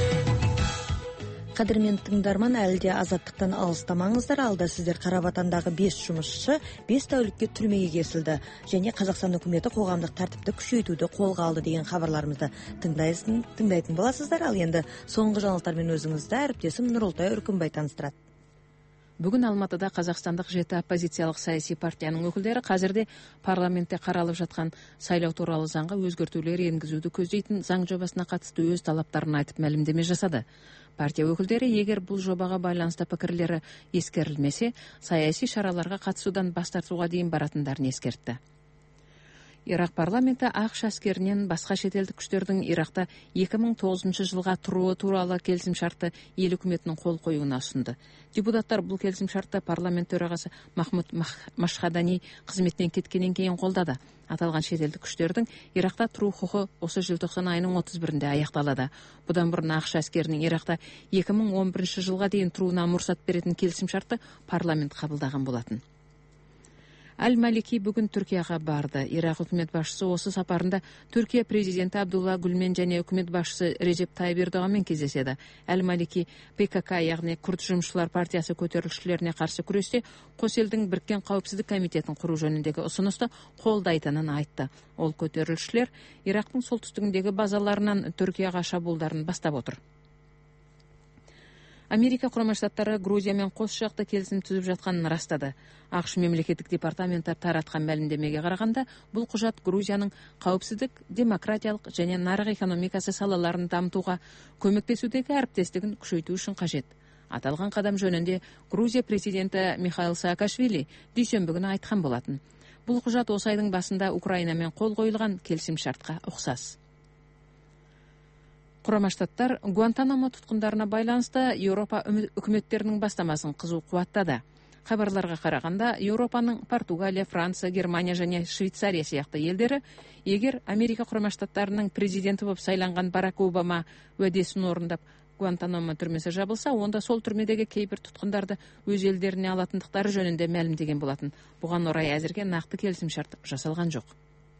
Қадірмен тыңдарман, әлде азаттықтан алыстамаңыздар. Алда сіздер Қарабатандағы 5 жұмысшы 5 тәулікке түрмеге кесілді және Қазақстан үкіметі қоғамдық тәртіпті күшейтуді қолға алды деген хабарларымызды тыңдайтын боласыздар. Ал енді соңғы жаңалықтармен өзіңізді әріптесім Нұролтай Үркімбай таныстырады. Бүгін Алматыда қазақстандық 7 оппозициялық саяси партияның өкілдері қазірде парламентте қаралып жатқан сайлау туралы заңға өзгертулер енгізуді көздейтін заң жобасына қатысты өз талаптарын айтып мәлімдеме жасады. Партия өкілдері егер бұл жобаға байланысты пікірлері ескерілмесе, саяси шараларға қатысудан бас тартуға дейін баратындарын ескертті. Ирақ парламенті ақш әскерінен басқа шетелдік күштердің Ирақта 2009 жылға тұруы туралы келісімшартты ел үкіметінің қол қоюына ұсынды. Депутаттар бұл келісімшартты парламент төрағасы Махмуд Машхадани қызметінен кеткеннен кейін қолдады. Аталған шетелдік күштердің Ирақта тұру құқы осы желтоқсан айының 31-інде аяқталады. Бұдан бұрын ақш әскерінің Ирақта 2011 жылға дейін тұруына мұрсат беретін келісімшартты парламент қабылдаған болатын. Әл-Малики бүгін Түркияға барды. Ирақ үкімет басшысы осы сапарында Түркия президенті Абдулла Гүлмен және үкімет басшысы Режеп Тайып Ердоғанмен кездеседі. Әл-Малики ПКК, яғни Күрд жұмысшылар партиясы көтерілісшілеріне қарсы күресте қос елдің біріккен қауіпсіздік комитетін құру жөніндегі ұсынысты қолдайтынын айтты. Ол көтерілісшілер Ирақтың солтүстігіндегі базаларынан Түркияға шабуылдарын бастап отыр. Америка Құрама Штаттары Грузиямен қос жақты келісім түзіп жатқанын растады. ақш мемлекеттік департаменті таратқан мәлімдемеге қарағанда, бұл құжат Грузияның қауіпсіздік, демократиялық және нарық экономикасы салаларын дамытуға көмектесудегі әріптестігін күшейту үшін қажет. Аталған қадам жөнінде Грузия президенті Михаил Саакашвили дүйсенбі күні айтқан болатын. Бұл құжат осы айдың басында Украинамен қол қойылған келісімшартқа ұқсас. Құрама Штаттар Гуантанамо тұтқындарына байланысты Еуропа үкіметтерінің бастамасын қызу қуаттады. Хабарларға қарағанда, Еуропаның Португалия, Франция, Германия және Швейцария сияқты елдері, егер Америка Құрама Штаттарының президенті болып сайланған Барак Обама уәдесін орындап, Гуантанамо түрмесі жабылса, онда сол түрмедегі кейбір тұтқындарды өз елдеріне алатындықтары жөнінде мәлімдеген болатын. Бұған орай әзірге нақты келісімшарт жасалған жоқ.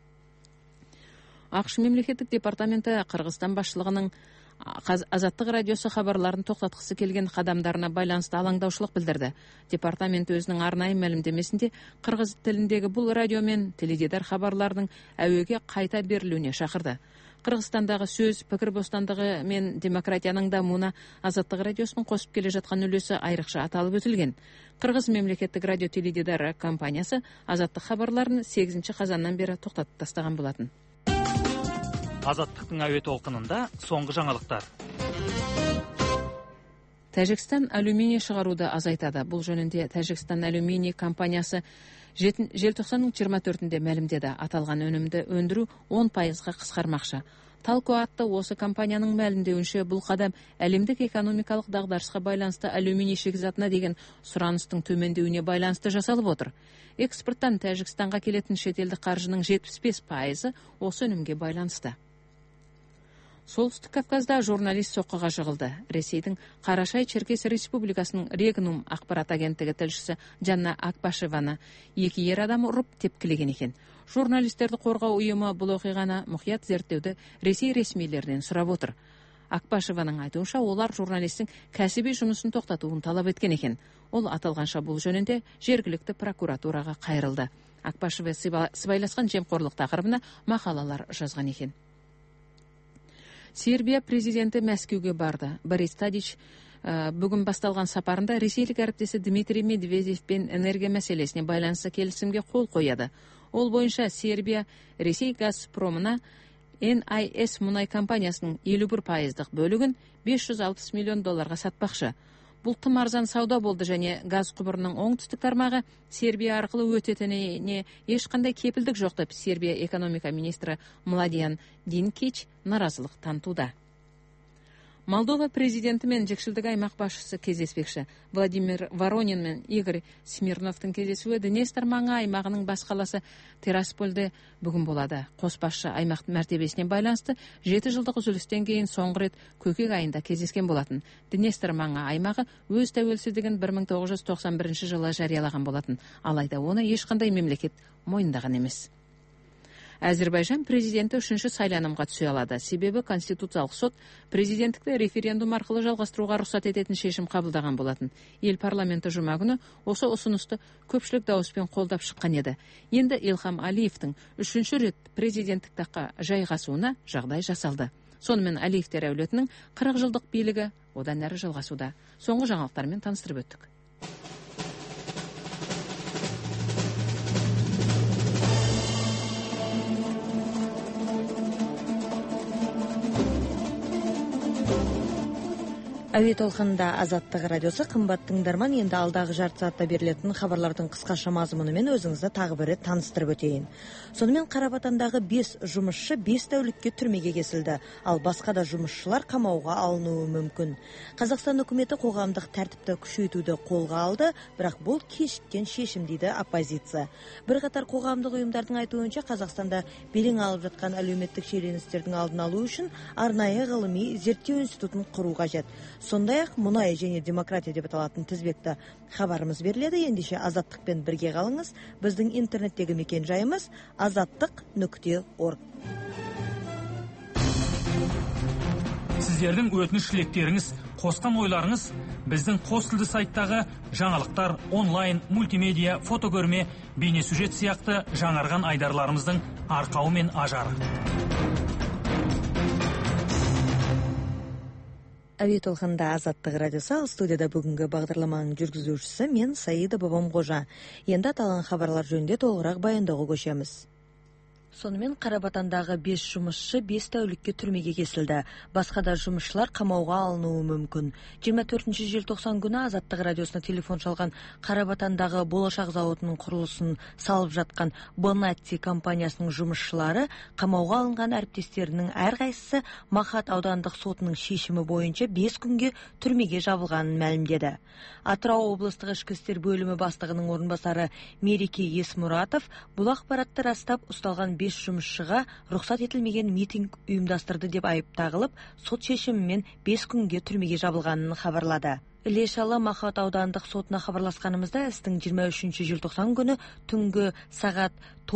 ақш мемлекеттік департаменті Қырғызстан басшылығының Азаттық радиосы хабарларын тоқтатқысы келген қадамдарына байланысты алаңдаушылық білдірді. Департамент өзінің арнайы мәлімдемесінде қырғыз тіліндегі бұл радио мен теледидар хабарларының әуеге қайта берілуіне шақырды. Қырғызстандағы сөз, пікір бостандығы мен демократияның дамуына Азаттық радиосының қосып келе жатқан үлесі айрықша аталып өтілген. Қырғыз мемлекеттік радио теледидары компаниясы Азаттық хабарларын 8 қазаннан бері тоқтатып тастаған болатын. Азаттықтың әуе толқынында соңғы жаңалықтар. Тәжікстан алюминий шығаруды азайтады. Бұл жөнінде Тәжікстан алюминий компаниясы желтоқсанның 24-інде мәлімдеді. Аталған өнімді өндіру 10%-ға қысқармақшы. Талко атты осы компанияның мәлімдеуінше бұл қадам әлемдік экономикалық дағдарысқа байланысты алюминий шикізатына деген сұраныстың төмендеуіне байланысты жасалып отыр. Экспорттан Тәжікстанға келетін шетелдік қаржының 75% осы өнімге байланысты. Солтүстік Кавказда журналист соққыға жығылды. Ресейдің Қарашай-Черкес Республикасының Регнум ақпарат агенттігі тілшісі Жанна Акбашеваны 2 ер адам ұрып тепкілеген екен. Журналистерді қорғау ұйымы бұл оқиғаны мұқият зерттеуді Ресей ресмилерінен сұрап отыр. Акбашеваның айтуынша, олар журналистің кәсіби жұмысын тоқтатуын талап еткен екен. Ол аталған шабуыл жөнінде жергілікті прокуратураға қайырылды. Акбашева сыбайласқан жемқорлық тақырыбына мақалалар жазған екен. Сербия президенті Мәскеуге барды. Борис Тадич бүгін басталған сапарында ресейлік әріптесі Дмитрий Медведевпен энергия мәселесіне байланысты келісімге қол қояды. Ол бойынша Сербия Ресей Газпромына NIS мұнай компаниясының 51% бөлігін $560 миллион сатпақшы. Бұл тым арзан сауда болды және газ құбырының оңтүстік тармағы Сербия арқылы өтетініне ешқандай кепілдік жоқ деп Сербия экономика министрі Младен Динкич наразылық танытуда. Молдова президенті мен жекшілдік аймақ басшысы кездеспекші. Владимир Воронин мен Игорь Смирновтың кездесуі Днестр маңы аймағының бас қаласы Тираспольде бүгін болады. Қос басшы аймақ мәртебесіне байланысты 7 жылдық үзілістен кейін соңғы рет көкек айында кездескен болатын. Днестр маңы аймағы өз тәуелсіздігін 1991 жылы жариялаған болатын. Алайда оны ешқандай мемлекет мойындаған емес. Әзербайжан президенті 3-ші сайланымға түсе алады. Себебі Конституциялық сот президенттікті референдум арқылы жалғастыруға рұқсат ететін шешім қабылдаған болатын. Ел парламенті жұма күні осы ұсынысты көпшілік дауыспен қолдап шыққан еді. Енді Илхам Алиевтің 3-ші рет президенттік таққа жайғасуына жағдай жасалды. Сонымен Алиевтер әулетінің 40 жылдық билігі одан әрі жалғасуда. Соңғы жаңалықтармен таныстырып өттік. Әуе толқынында Азаттық радиосы. Қымбат тыңдарман, енді алдағы жарты саатта берілетін хабарлардың қысқаша мазмұнымен өзіңізді тағы бір рет таныстырып өтейін. Сонымен Қарабатандағы 5 жұмысшы 5 тәулікке түрмеге кесілді, ал басқа да жұмысшылар қамауға алынуы мүмкін. Қазақстан үкіметі қоғамдық тәртіпті күшейтуді қолға алды, бірақ бұл кешіккен шешім дейді оппозиция. Бірқатар қоғамдық ұйымдардың айтуынша Қазақстанда белең алып жатқан әлеуметтік шиеленістердің алдын алу үшін арнайы ғылыми зерттеу институтын құру қажет. Сондай-ақ мұнай және демократия деп аталатын тізбекті хабарымыз беріледі. Ендеше Азаттықпен бірге қалыңыз. Біздің интернеттегі мекен жайымыз azаттық.org. Сіздердің өтініш тілектеріңіз, қосқан ойларыңыз біздің қос тілді сайттағы жаңалықтар, онлайн, мультимедиа, фотокөрме, бейнесюжет сияқты жаңарған айдарларымыздың арқауы мен ажары. Әуе толқынында Азаттық радиосы. Студияда бүгінгі бағдарламаның жүргізушісі мен Саида Бабамқожа. Енді аталған хабарлар жөнінде толығырақ баяндауға көшеміз. Сонымен Қарабатандағы 5 жұмысшы 5 тәулікке түрмеге кесілді. Басқа да жұмысшылар қамауға алынуы мүмкін. 24 желтоқсан күні Азаттық радиосына телефон шалған Қарабатандағы болашақ зауытының құрылысын салып жатқан Бонатти компаниясының жұмысшылары қамауға алынған әріптестерінің әрқайсысы Махат аудандық сотының шешімі бойынша 5 күнге түрмеге жабылғанын мәлімдеді. Атырау облыстық ішкі істер бөлімі бастығының орынбасары Мереке Есмұратов бұл ақпаратты растап, ұсталған 5 жұмысшыға рұқсат етілмеген митинг ұйымдастырды деп айып тағылып, сот шешімімен 5 күнге түрмеге жабылғанын хабарлады. Іле-шала Махат аудандық сотына хабарласқанымызда істің 23 желтоқсан күні түнгі сағат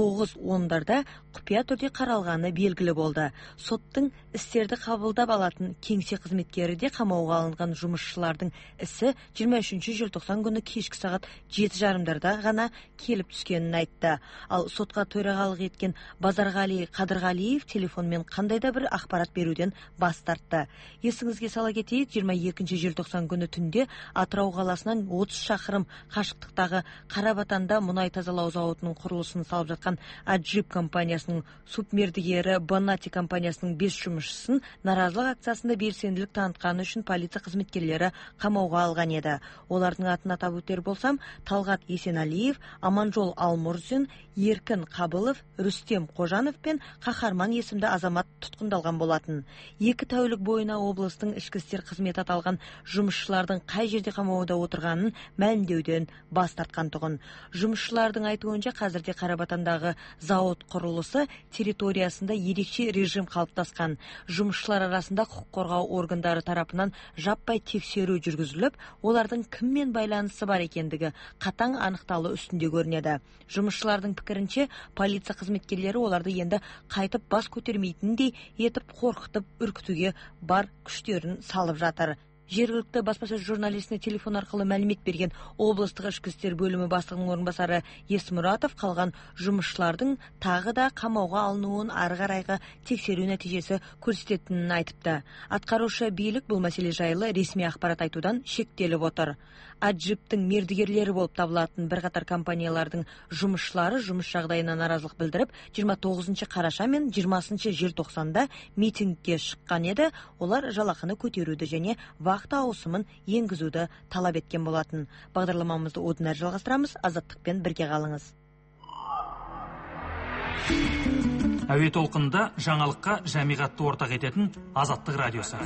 9:10-да құпия түрде қаралғаны белгілі болды. Соттың істерді қабылдап алатын кеңсе қызметкері де қамауға алынған жұмысшылардың ісі 23 желтоқсан күні кешкі сағат 7:30-да ғана келіп түскенін айтты. Ал сотқа төрағалық еткен Базарғали Қадырғалиев телефонмен қандай да бір ақпарат беруден бас тартты. Есіңізге сала кетейік, 22 желтоқсан күні түнде Атырау қаласынан 30 шақырым қашықтықтағы Қарабатанда мұнай тазалау зауытының құрылысын салып жатқан Аджип компаниясының субмердігері Бонатти компаниясының 5 жұмысшысын наразылық акциясында белсенділік танытқаны үшін полиция қызметкерлері қамауға алған еді. Олардың атын атап өтер болсам, Талғат Есенәлиев, Аманжол Алмұрзин, Еркін Қабылов, Рүстем Қожанов пен Қахарман есімді азамат тұтқындалған болатын. 2 тәулік бойына облыстың ішкі істер қызметі аталған жұмысшылардың қай жерде қамауда отырғанын мәлімдеуден бас тартқан тұғын. Жұмысшылардың айтуынша қазірде Қарабатандағы зауыт құрылысы территориясында ерекше режим қалыптасқан. Жұмысшылар арасында құқық қорғау органдары тарапынан жаппай тексеру жүргізіліп, олардың кіммен байланысы бар екендігі қатаң анықталу үстінде көрінеді. Жұмысшылардың пікірінше, полиция қызметкерлері оларды енді қайтып бас көтермейтіндей етіп қорқытып үркітуге бар күштерін салып жатыр. Жергілікті баспасөз журналистіне телефон арқылы мәлімет берген облыстық ішкі істер бөлімі бастығының орынбасары Есмұратов қалған жұмысшылардың тағы да қамауға алынуын ары қарайғы тексеру нәтижесі көрсететінін айтыпты. Атқарушы билік бұл мәселе жайлы ресми ақпарат айтудан шектеліп отыр. Аджиптің мердігерлері болып табылатын бірқатар компаниялардың жұмысшылары жұмыс жағдайына наразылық білдіріп, 29 қараша мен 20 желтоқсанда митингке шыққан еді. Олар жалақыны көтеруді және вахта ауысымын енгізуді талап еткен болатын. Бағдарламамызды одан әрі жалғастырамыз. Азаттықпен бірге қалыңыз. Әуе толқынында жаңалыққа жамиғатты ортақ ететін Азаттық радиосы.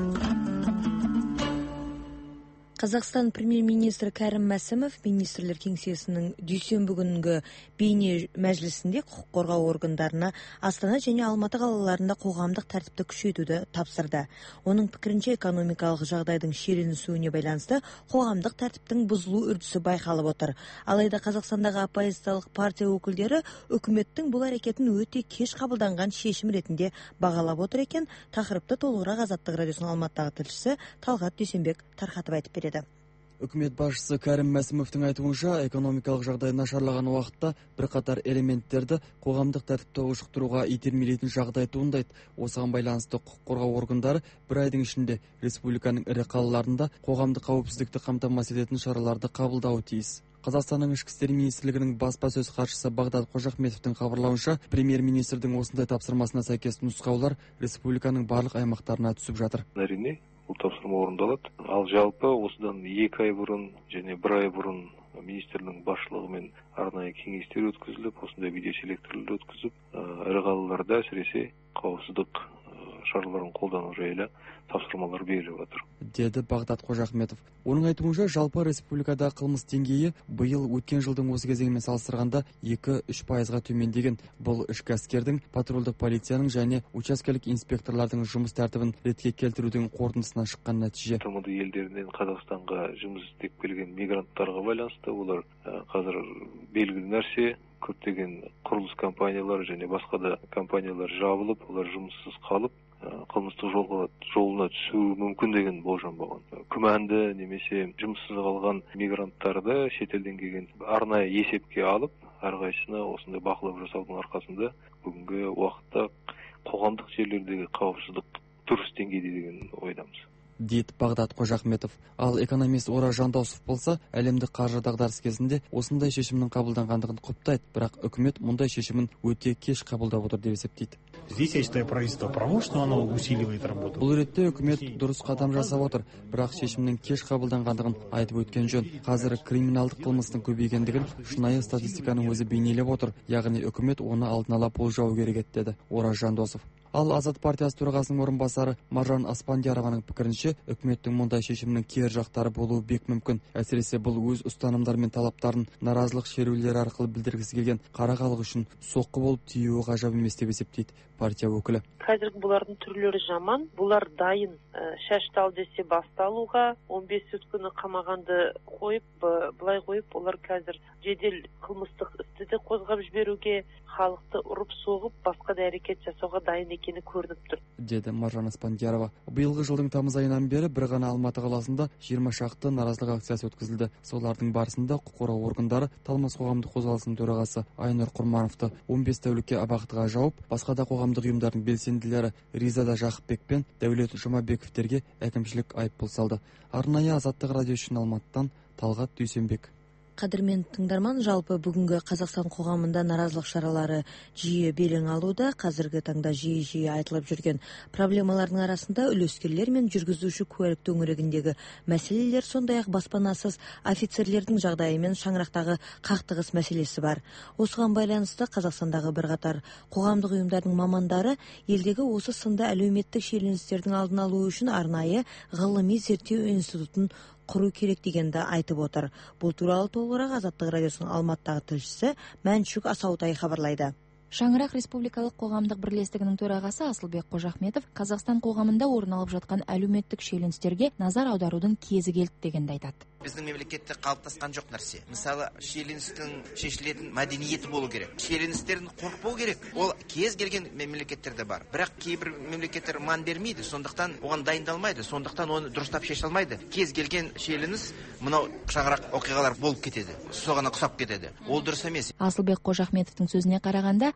Қазақстан премьер-министрі Кәрім Мәсімов министрлер кеңсесінің дүйсенбі күнгі бейне мәжілісінде құқық қорғау органдарына Астана және Алматы қалаларында қоғамдық тәртіпті күшейтуді тапсырды. Оның пікірінше экономикалық жағдайдың шиеленісуіне байланысты қоғамдық тәртіптің бұзылу үрдісі байқалып отыр. Алайда Қазақстандағы оппозициялық партия өкілдері үкіметтің бұл әрекетін өте кеш қабылданған шешім ретінде бағалап отыр екен. Тақырыпты толығырақ Азаттық радиосының Алматыдағы тілшісі Талғат Дүйсенбек тарқатып айтып береді. Үкімет басшысы Кәрім Мәсімовтің айтуынша, экономикалық жағдай нашарлаған уақытта бірқатар элементтерді қоғамдық тәртіпті ушықтыруға итермелейтін жағдай туындайды. Осыған байланысты құқық қорғау органдары бір айдың ішінде республиканың ірі қалаларында қоғамдық қауіпсіздікті қамтамасыз ететін шараларды қабылдауы тиіс. Қазақстанның ішкі істер министрлігінің баспасөз хатшысы Бағдат Қожахметовтің хабарлауынша, премьер-министрдің осындай тапсырмасына сәйкес нұсқаулар республиканың барлық аймақтарына түсіп жатыр. Әрине, бұл тапсырма орындалады. Ал жалпы осыдан 2 ай бұрын және 1 ай бұрын министрдің басшылығымен арнайы кеңестер өткізіліп, осындай видеоселекторлар өткізіп, ірі қалаларда әсіресе қауіпсіздік шараларын қолдану жайлы тапсырмалар беріліп жатыр, деді Бағдат Қожахметов. Оның айтуынша, жалпы республикада қылмыс деңгейі биыл өткен жылдың осы кезеңімен салыстырғанда 2-3%-ға төмендеген. Бұл ішкі әскердің, патрульдік полицияның және учаскелік инспекторлардың жұмыс тәртібін ретке келтірудің қорытындысынан шыққан нәтиже. ТМД елдерінен Қазақстанға жұмыс істеп келген мигранттарға байланысты олар қазір белгілі нәрсе, көптеген құрылыс компаниялары және басқа да компаниялар жабылып, олар жұмыссыз қалып, қылмыстық жолына түсуі мүмкін деген болжам болған. Күмәнді немесе жұмыссыз қалған мигранттарды шетелден келген арнайы есепке алып, әрқайсысына осындай бақылау жасаудың арқасында бүгінгі уақытта қоғамдық жерлердегі қауіпсіздік дұрыс деңгейде деген ойдамыз, дейді Бағдат Қожахметов. Ал экономист Ора Жандосов болса, әлемдік қаржы дағдарыс кезінде осындай шешімнің қабылданғандығын құптайды, бірақ үкімет мұндай шешімін өте кеш қабылдап отыр деп есептейді. Здесь, я считаю, правительство право, что оно усиливает работу. Бұл ретте үкімет дұрыс қадам жасап отыр, бірақ шешімнің кеш қабылданғандығын айтып өткен жөн. Қазір криминалдық қылмыстың көбейгендігін шынайы статистиканың өзі бейнелеп отыр, яғни үкімет оны алдын ала болжау керек деді Ора Жандосов. Ал Азат партиясы төрағасының орынбасары Маржан Аспандиярованың пікірінше, үкіметтің мұндай шешімнің кері жақтары болуы бек мүмкін. Әсіресе бұл өз ұстанымдары мен талаптарын наразылық шерулері арқылы білдіргісі келген қара халық үшін соққы болып тиюі ғажап емес деп есептейді партия өкілі. Қазіргі бұлардың түрлері жаман, бұлар дайын шаштал десе басталуға, 15 күні қамағанды қойып, бұлай қойып, олар қазір жедел қылмыстық істі де қозғап жіберуге, халықты ұрып соғып, басқа да әрекет жасауға дайын екені көрініп тұр, деді Маржан Аспандиярова. Биылғы жылдың тамыз айынан бері бір ғана Алматы қаласында 20 шақты наразылық акциясы өткізілді. Солардың барысында құқық қорғау органдары Талмас қоғамдық қозғалысының төрағасы Айнұр Құрмановты 15 тәулікке абақтыға жауып, басқа да қоғамдық ұйымдардың белсенділері Ризада Жақыпбек пен Дәулет Жұмабековтерге әкімшілік айыппұл салды. Арнайы Азаттық радио үшін Алматыдан Талғат Дүйсенбек. Қадірмен тыңдарман, жалпы бүгінгі Қазақстан қоғамында наразылық шаралары жиі белең алуда. Қазіргі таңда жиі айтылып жүрген проблемалардың арасында үлескерлер мен жүргізуші куәлік төңірегіндегі мәселелер, сондай-ақ баспанасыз офицерлердің жағдайы мен шаңырақтағы қақтығыс мәселесі бар. Осыған байланысты Қазақстандағы бірқатар қоғамдық ұйымдардың мамандары елдегі осы сынды әлеуметтік шиеленістердің алдын алу үшін арнайы ғылыми зерттеу институтын құру керек дегенді айтып отыр. Бұл туралы толығырақ Азаттық радиосының Алматыдағы тілшісі Мәншүк Асаутай хабарлайды. Шаңырақ республикалық қоғамдық бірлестігінің төрағасы Асылбек Қожахметов Қазақстан қоғамында орын алып жатқан әлеуметтік шиеленістерге назар аударудың кезі келді дегенді айтады. Біздің мемлекетте қалыптасқан жоқ нәрсе. Мысалы, шиеленістің шешілетін мәдениеті болу керек. Шиеленістерін қорықпау керек. Ол кез келген мемлекеттерде бар. Бірақ кейбір мемлекеттер ман бермейді, сондықтан оған дайындалмайды, сондықтан оны дұрыстап шеше алмайды. Кез келген шиеленіс мынау шаңырақ оқиғалар болып кетеді. Соған ұқсап кетеді. Ол дұрыс емес. Асылбек Қожахметовтың сөзіне қарағанда,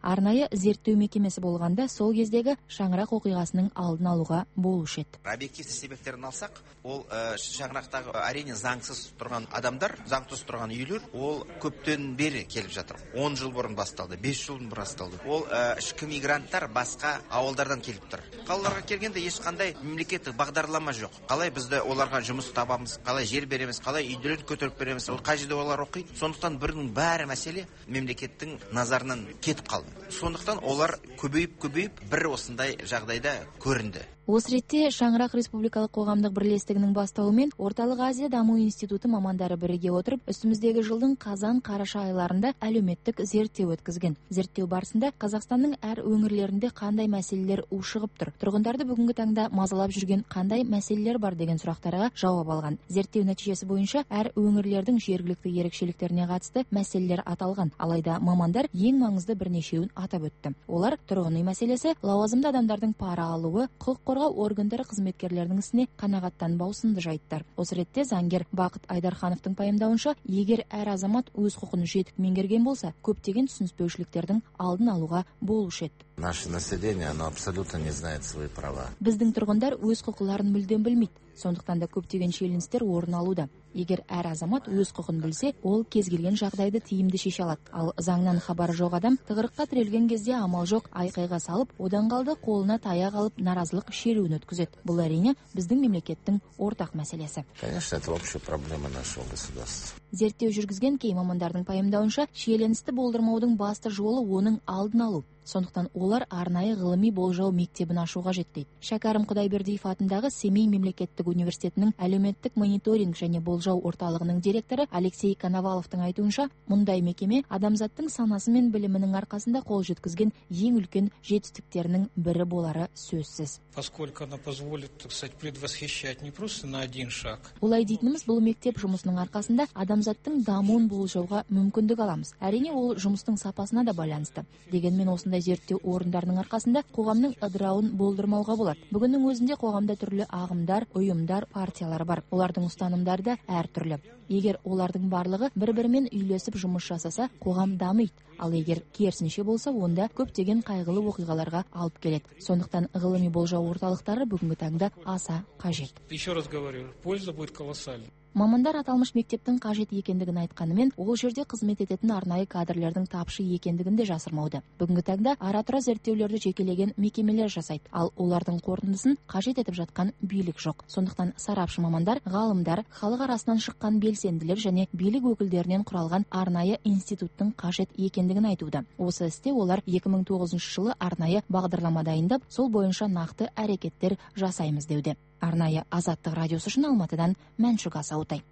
арнайы зерттеу мекемесі болғанда сол кездегі шаңырақ оқиғасының алдын алуға болушы еді. Объективті себептерін алсақ, ол шаңырақтағы әрине заңсыз тұрған адамдар, заңсыз тұрған үйлер, ол көптен бері келіп жатыр. 10 жыл бұрын басталды, 5 жыл бұрын басталды. Ол ішкі мигранттар басқа ауылдардан келіп тұр. Қалаларға келгенде ешқандай мемлекеттік бағдарлама жоқ. Қалай бізді оларға жұмыс табамыз, қалай жер береміз, қалай үйлерін көтеріп береміз, ол қай жерде олар оқиды. Сондықтан бірінің бәрі мәселе мемлекеттің назарынан кетіп қалды. Сондықтан олар көбейіп бір осындай жағдайда көрінді. Осы ретте Шаңырақ Республикалық қоғамдық бірлестігінің бастауымен Орталық Азия даму институты мамандары біріге отырып, үстіміздегі жылдың қазан-қараша айларында әлеуметтік зерттеу өткізген. Зерттеу барысында Қазақстанның әр өңірлерінде қандай мәселелер ушығып тұр, тұрғындарды бүгінгі таңда мазалап жүрген қандай мәселелер бар деген сұрақтарға жауап алған. Зерттеу нәтижесі бойынша әр өңірлердің жергілікті ерекшеліктеріне қатысты мәселелер аталған. Алайда мамандар ең маңызды бірнешеуін атап өтті. Олар тұрғын үй мәселесі, лауазымды адамдардың пара алуы, құқық қорғау органдары қызметкерлерінің ісіне қанағаттанбау сынды жайттар. Осы ретте заңгер Бақыт Айдархановтың пайымдауынша, егер әр азамат өз құқын жетік меңгерген болса, көптеген түсініспеушіліктердің алдын алуға болушы еді. Наше население, оно абсолютно не знает свои права. Біздің тұрғындар өз құқыларын мүлдем білмейді. Сондықтан да көптеген шиеленістер орын алуда. Егер әр азамат өз құқын білсе, ол кез келген жағдайды тиімді шеше алады. Ал заңнан хабары жоқ адам тығырыққа тірелген кезде амал жоқ айқайға салып, одан қалды қолына таяқ алып наразылық шеруін өткізеді. Бұл әрине біздің мемлекеттің ортақ мәселесі. Конечно, это общая проблема нашего государства. Зерттеу жүргізген кей мамандардың пайымдауынша, шиеленісті болдырмаудың басты жолы оның алдын алу. Сондықтан олар арнайы ғылыми болжау мектебін ашуға жетті. Шәкәрім Құдайбердиев атындағы Семей мемлекеттік университетінің әлеуметтік мониторинг және болжау орталығының директоры Алексей Коноваловтың айтуынша, мұндай мекеме адамзаттың санасы мен білімінің арқасында қол жеткізген ең үлкен жетістіктерінің бірі болары сөзсіз. Поскольку она позволит, так сказать, предвосхищать не просто на один шаг. Олай дейтініміз, бұл мектеп жұмысының арқасында адамзаттың дамуын болжауға мүмкіндік аламыз. Әрине ол жұмыстың сапасына да байланысты. Дегенмен осындай зерттеу орындарының арқасында қоғамның ыдырауын болдырмауға болады. Бүгіннің өзінде қоғамда түрлі ағымдар, ұйымдар, партиялар бар. Олардың ұстанымдары да әртүрлі. Егер олардың барлығы бір-бірімен үйлесіп жұмыс жасаса, қоғам дамиды. Ал егер керісінше болса, онда көптеген қайғылы оқиғаларға алып келеді. Сондықтан ғылыми болжау орталықтары бүгінгі таңда аса қажет. Еще раз говорю, польза будет колоссальной. Мамандар аталмыш мектептің қажет екендігін айтқанымен, ол жерде қызмет ететін арнайы кадрлердің тапшы екендігін де жасырмауда. Бүгінгі таңда ара-тұра зерттеулерді жекелеген мекемелер жасайды, ал олардың қорытындысын қажет етіп жатқан билік жоқ. Сондықтан сарапшы мамандар, ғалымдар, халық арасынан шыққан белсенділер және билік өкілдерінен құралған арнайы институттың қажет екендігін айтуда. Осы істе олар 2009 жылы арнайы бағдарлама дайындап, сол бойынша нақты әрекеттер жасаймыз деуде. Арнайы Азаттық радиосы үшін Алматыдан Мәншүк Асаутай.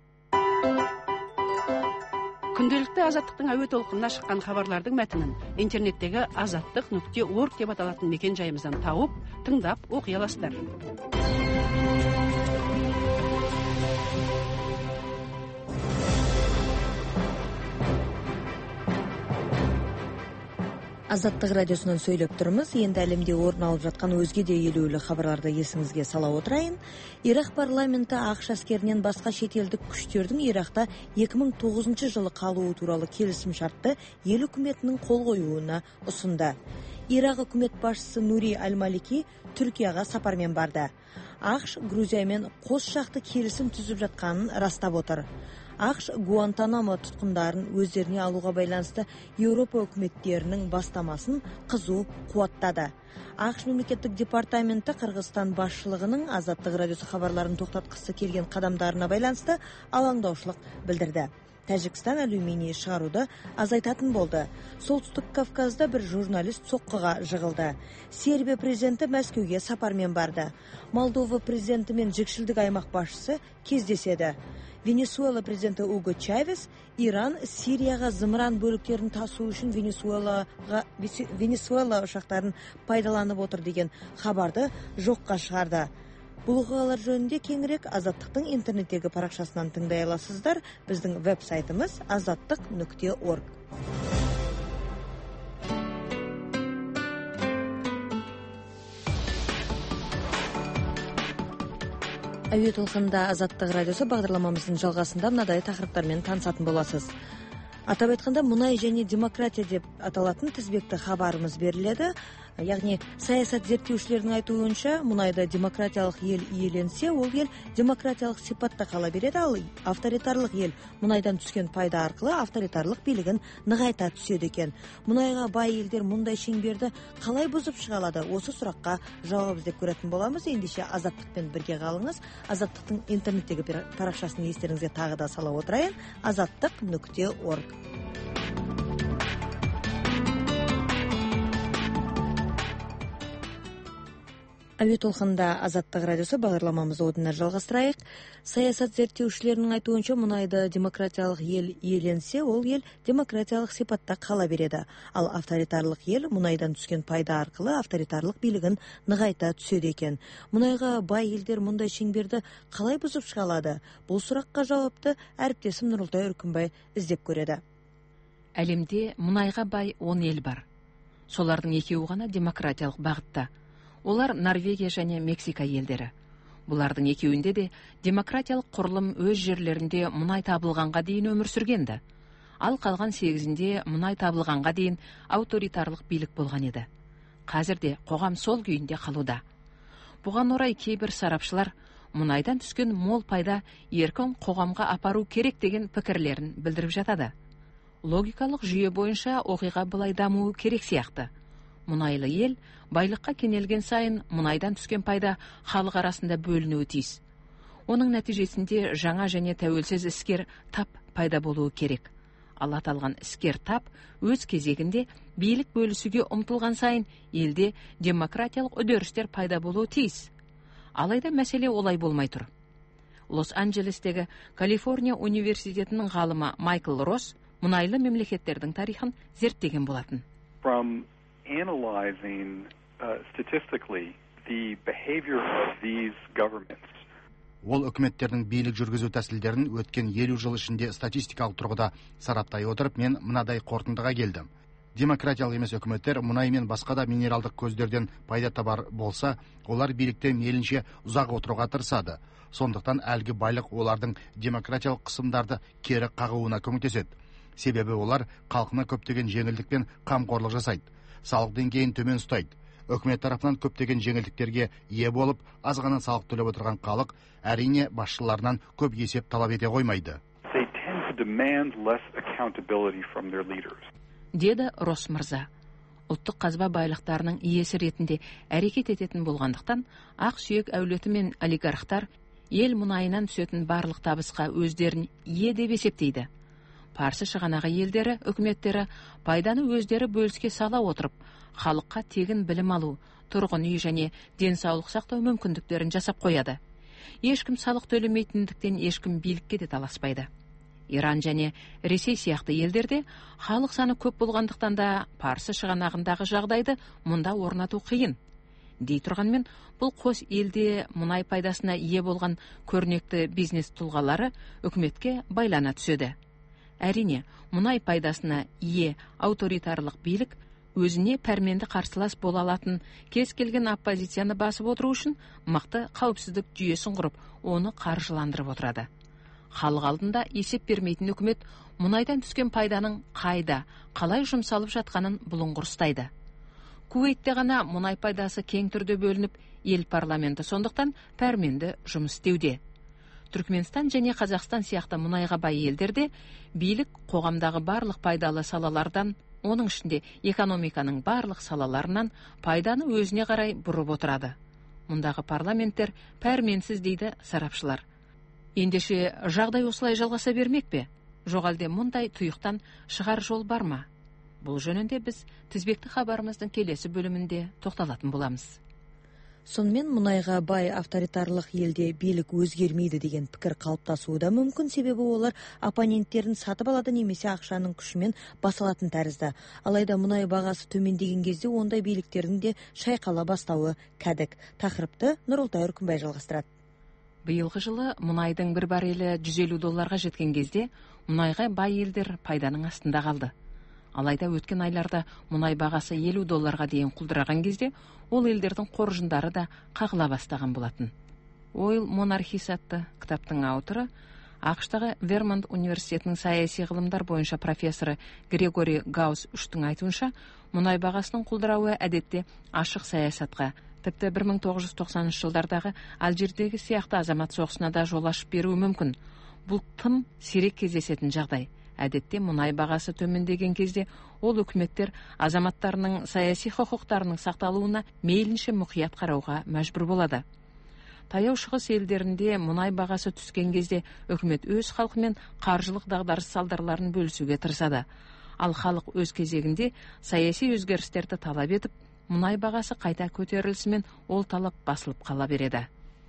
Күнделікті Азаттықтың әуе толқынына шыққан хабарлардың мәтінін интернеттегі azattiq.org деп аталатын мекен жайымыздан тауып, тыңдап оқи аласыздар. Азаттық радиосынан сөйлеп тұрмыз. Енді әлемде орын алып жатқан өзге де елеулі хабарларды есіңізге сала отырайын. Ирак парламенті ақш әскерінен басқа шетелдік күштердің Иракта 2009 жылы қалуы туралы келісім шартты ел үкіметінің қол қоюына ұсынды. Ирак үкімет басшысы Нури Аль-Малики Түркияға сапармен барды. ақш Грузиямен қос жақты келісім түзіп жатқанын растап отыр. ақш Гуантанамо тұтқындарын өздеріне алуға байланысты Еуропа үкіметтерінің бастамасын қызу қуаттады. ақш мемлекеттік департаменті Қырғызстан басшылығының Азаттық радиосы хабарларын тоқтатқысы келген қадамдарына байланысты алаңдаушылық білдірді. Тәжікстан алюминий шығаруды азайтатын болды. Солтүстік Кавказда бір журналист соққыға жығылды. Сербия президенті Мәскеуге сапармен барды. Молдова президенті мен жікшілдік аймақ басшысы кездеседі. Венесуэла президенті Уго Чавес Иран Сирияға зымыран бөліктерін тасу үшін Венесуэла ұшақтарын пайдаланып отыр деген хабарды жоққа шығарды. Бұл оқиғалар жөнінде кеңірек Азаттықтың интернеттегі парақшасынан тыңдай аласыздар. Біздің веб-сайтымыз azattiq.org. Әуе толқынында Азаттық радиосы бағдарламамыздың жалғасында мынадай тақырыптармен танысатын боласыз. Атап айтканда, мунай және демократия деп аталатын тизбекте хабарымыз бериледі. Яғни саясат зерттеушілердің айтуынша, мунайда демократиялық ел иеленсе, ол ел демократиялық сипатта қала береді, ал авторитарлық ел мунайдан түскен пайда арқылы авторитарлық билігін нығайта түседі екен. Мунайға бай елдер мұндай шеңберді қалай бұзып шыға алады? Осы сұраққа жауап іздеп көретін боламыз. Ендеше Азаттықпен бірге қалыңыз. Азаттықтың интернеттегі парақшасын естеріңізге тағы да сала отырайын. azattiq.org. Әуе толқынында Азаттық радиосы бағдарламамызды одан жалғастырайық. Саясат зерттеушілерінің айтуынша, мунайды демократиялық ел иеленсе, ол ел демократиялық сипатта қала береді. Ал авторитарлық ел мунайдан түскен пайда арқылы авторитарлық билігін нығайта түседі екен. Мунайға бай елдер мұндай шеңберді қалай бұзып шыға алады? Бұл сұраққа жауапты әріптесім Нұрылтай Үркімбай іздеп көреді. Әлемде мунайға бай 10 ел бар. Солардың екеуі ғана демократиялық бағытта. Олар Норвегия және Мексика елдері. Бұлардың екеуінде де демократиялық құрылым өз жерлерінде мұнай табылғанға дейін өмір сүргенді. Ал қалған 8-інде мұнай табылғанға дейін авторитарлық билік болған еді. Қазірде қоғам сол күйінде қалуда. Бұған орай кейбір сарапшылар мұнайдан түскен мол пайда еркін қоғамға апару керек деген пікірлерін білдіріп жатады. Логикалық жүйе бойынша оқиға былай дамуы керек сияқты. Мұнайлы ел байлыққа кенелген сайын мұнайдан түскен пайда халық арасында бөлінуі тиіс. Оның нәтижесінде жаңа және тәуелсіз іскер тап пайда болуы керек. Ал аталған іскер тап өз кезегінде билік бөлісуге ұмтылған сайын елде демократиялық үдерістер пайда болуы тиіс. Алайда мәселе олай болмай тұр. Лос-Анджелестегі Калифорния университетінің ғалымы Майкл Росс мұнайлы мемлекеттердің тарихын зерттеген болатын. Analyzing statistically the behavior of these governments. Ол үкіметтердің билік жүргізу тәсілдерін өткен 50 жыл ішінде статистикалық тұрғыда сараптай отырып, мен мынадай қорытындыға келдім. Демократиялық емес үкіметтер мұнай мен басқа да минералдық көздерден пайда табар болса, олар билікте мейлінше ұзақ отыруға тырысады. Сондықтан әлгі байлық олардың демократиялық қысымдарды кері қағуына көмектеседі. Себебі олар халқына көптеген жеңілдік пен қамқорлық жасайды. Салық деңгейін төмен ұстайды. Үкімет тарапынан көптеген жеңілдіктерге ие болып, аз ғана салық төлеп отырған халық әрине басшыларынан көп есеп талап ете қоймайды. Деді Росс мырза. Ұлттық қазба байлықтарының иесі ретінде әрекет ететін болғандықтан, ақ сүйек әулеті мен олигархтар ел мұнайынан түсетін барлық табысқа өздерін ие деп есептейді. Парсы шығанағы елдері, үкіметтері пайданы өздері бөліске сала отырып, халыққа тегін білім алу, тұрғын үй және денсаулық сақтау мүмкіндіктерін жасап қояды. Ешкім салық төлемейтіндіктен ешкім билікке де таласпайды. Иран және Ресей сияқты елдерде халық саны көп болғандықтан да Парсы шығанағындағы жағдайды мұнда орнату қиын. Дей тұрғанмен, бұл қос елде мұнай пайдасына ие болған көрнекті бизнес тұлғалары үкіметке байлана түседі. Әрине, мұнай пайдасына ие авторитарлық билік өзіне пәрменді қарсылас бола алатын кез келген оппозицияны басып отыру үшін мықты қауіпсіздік жүйесін құрып, оны қаржыландырып отырады. Халық алдында есеп бермейтін үкімет мұнайдан түскен пайданың қайда, қалай жұмсалып жатқанын бұлыңғыр ұстайды. Куейтте ғана мұнай пайдасы кең түрде бөлініп, ел парламенті сондықтан пәрменді жұмыс істеуде. Түркменстан және Қазақстан сияқты мұнайға бай елдерде билік қоғамдағы барлық пайдалы салалардан, оның ішінде экономиканың барлық салаларынан пайданы өзіне қарай бұрып отырады. Мұндағы парламенттер пәрменсіз дейді сарапшылар. Ендеше жағдай осылай жалғаса бермек пе? Жоқ әлде мұндай тұйықтан шығар жол бар ма? Бұл жөнінде біз тізбекті хабарымыздың келесі бөлімінде тоқталатын боламыз. Сонымен мұнайға бай авторитарлық елде билік өзгермейді деген пікір қалыптасуы да мүмкін, себебі олар оппоненттерін сатып алады немесе ақшаның күшімен басылатын тәрізді. Алайда мұнай бағасы төмендеген кезде ондай биліктердің де шайқала бастауы кәдік. Тақырыпты Нұрылтай Үркімбай жалғастырады. Биылғы жылы мұнайдың бір баррелі $150 жеткен кезде мұнайға бай елдер пайданың астында қалды. Алайда өткен айларда мұнай бағасы $50 дейін құлдыраған кезде ол елдердің қоржындары да қағыла бастаған болатын. Oil Monarchies атты кітаптың авторы АКШтагы Вермонт университетинин саясий кылымдар боюнча профессору Грегори Гаус үчтүн айтуунча, мунай багасынын кулдурабы адетте ашык саясатка, типти 1990-жылдардагы Алжирдеги сыяктуу азамат согушуна да жол ачып берүүі мүмкүн. Бул тым сирек кездешетін жагдай. Әдетте мунай багасы төмөндөгөн кезде ол өкмөттөр азаматтарынын саясий хукуктарынын сакталууна мейлинче мукуят карауга мәжбүр болот. Таяу Шыгыс элдеринде мунай багасы түскөн кезде өкмөт өз халкы менен каржылык дагдарыс салдарларын бөлүшүүгө тырышады. Ал халык өз кезегинде саясий өзгөрүштөрдү талап этип, мунай багасы кайта көтөрүлүшүнөн ол талап басылып кала береді.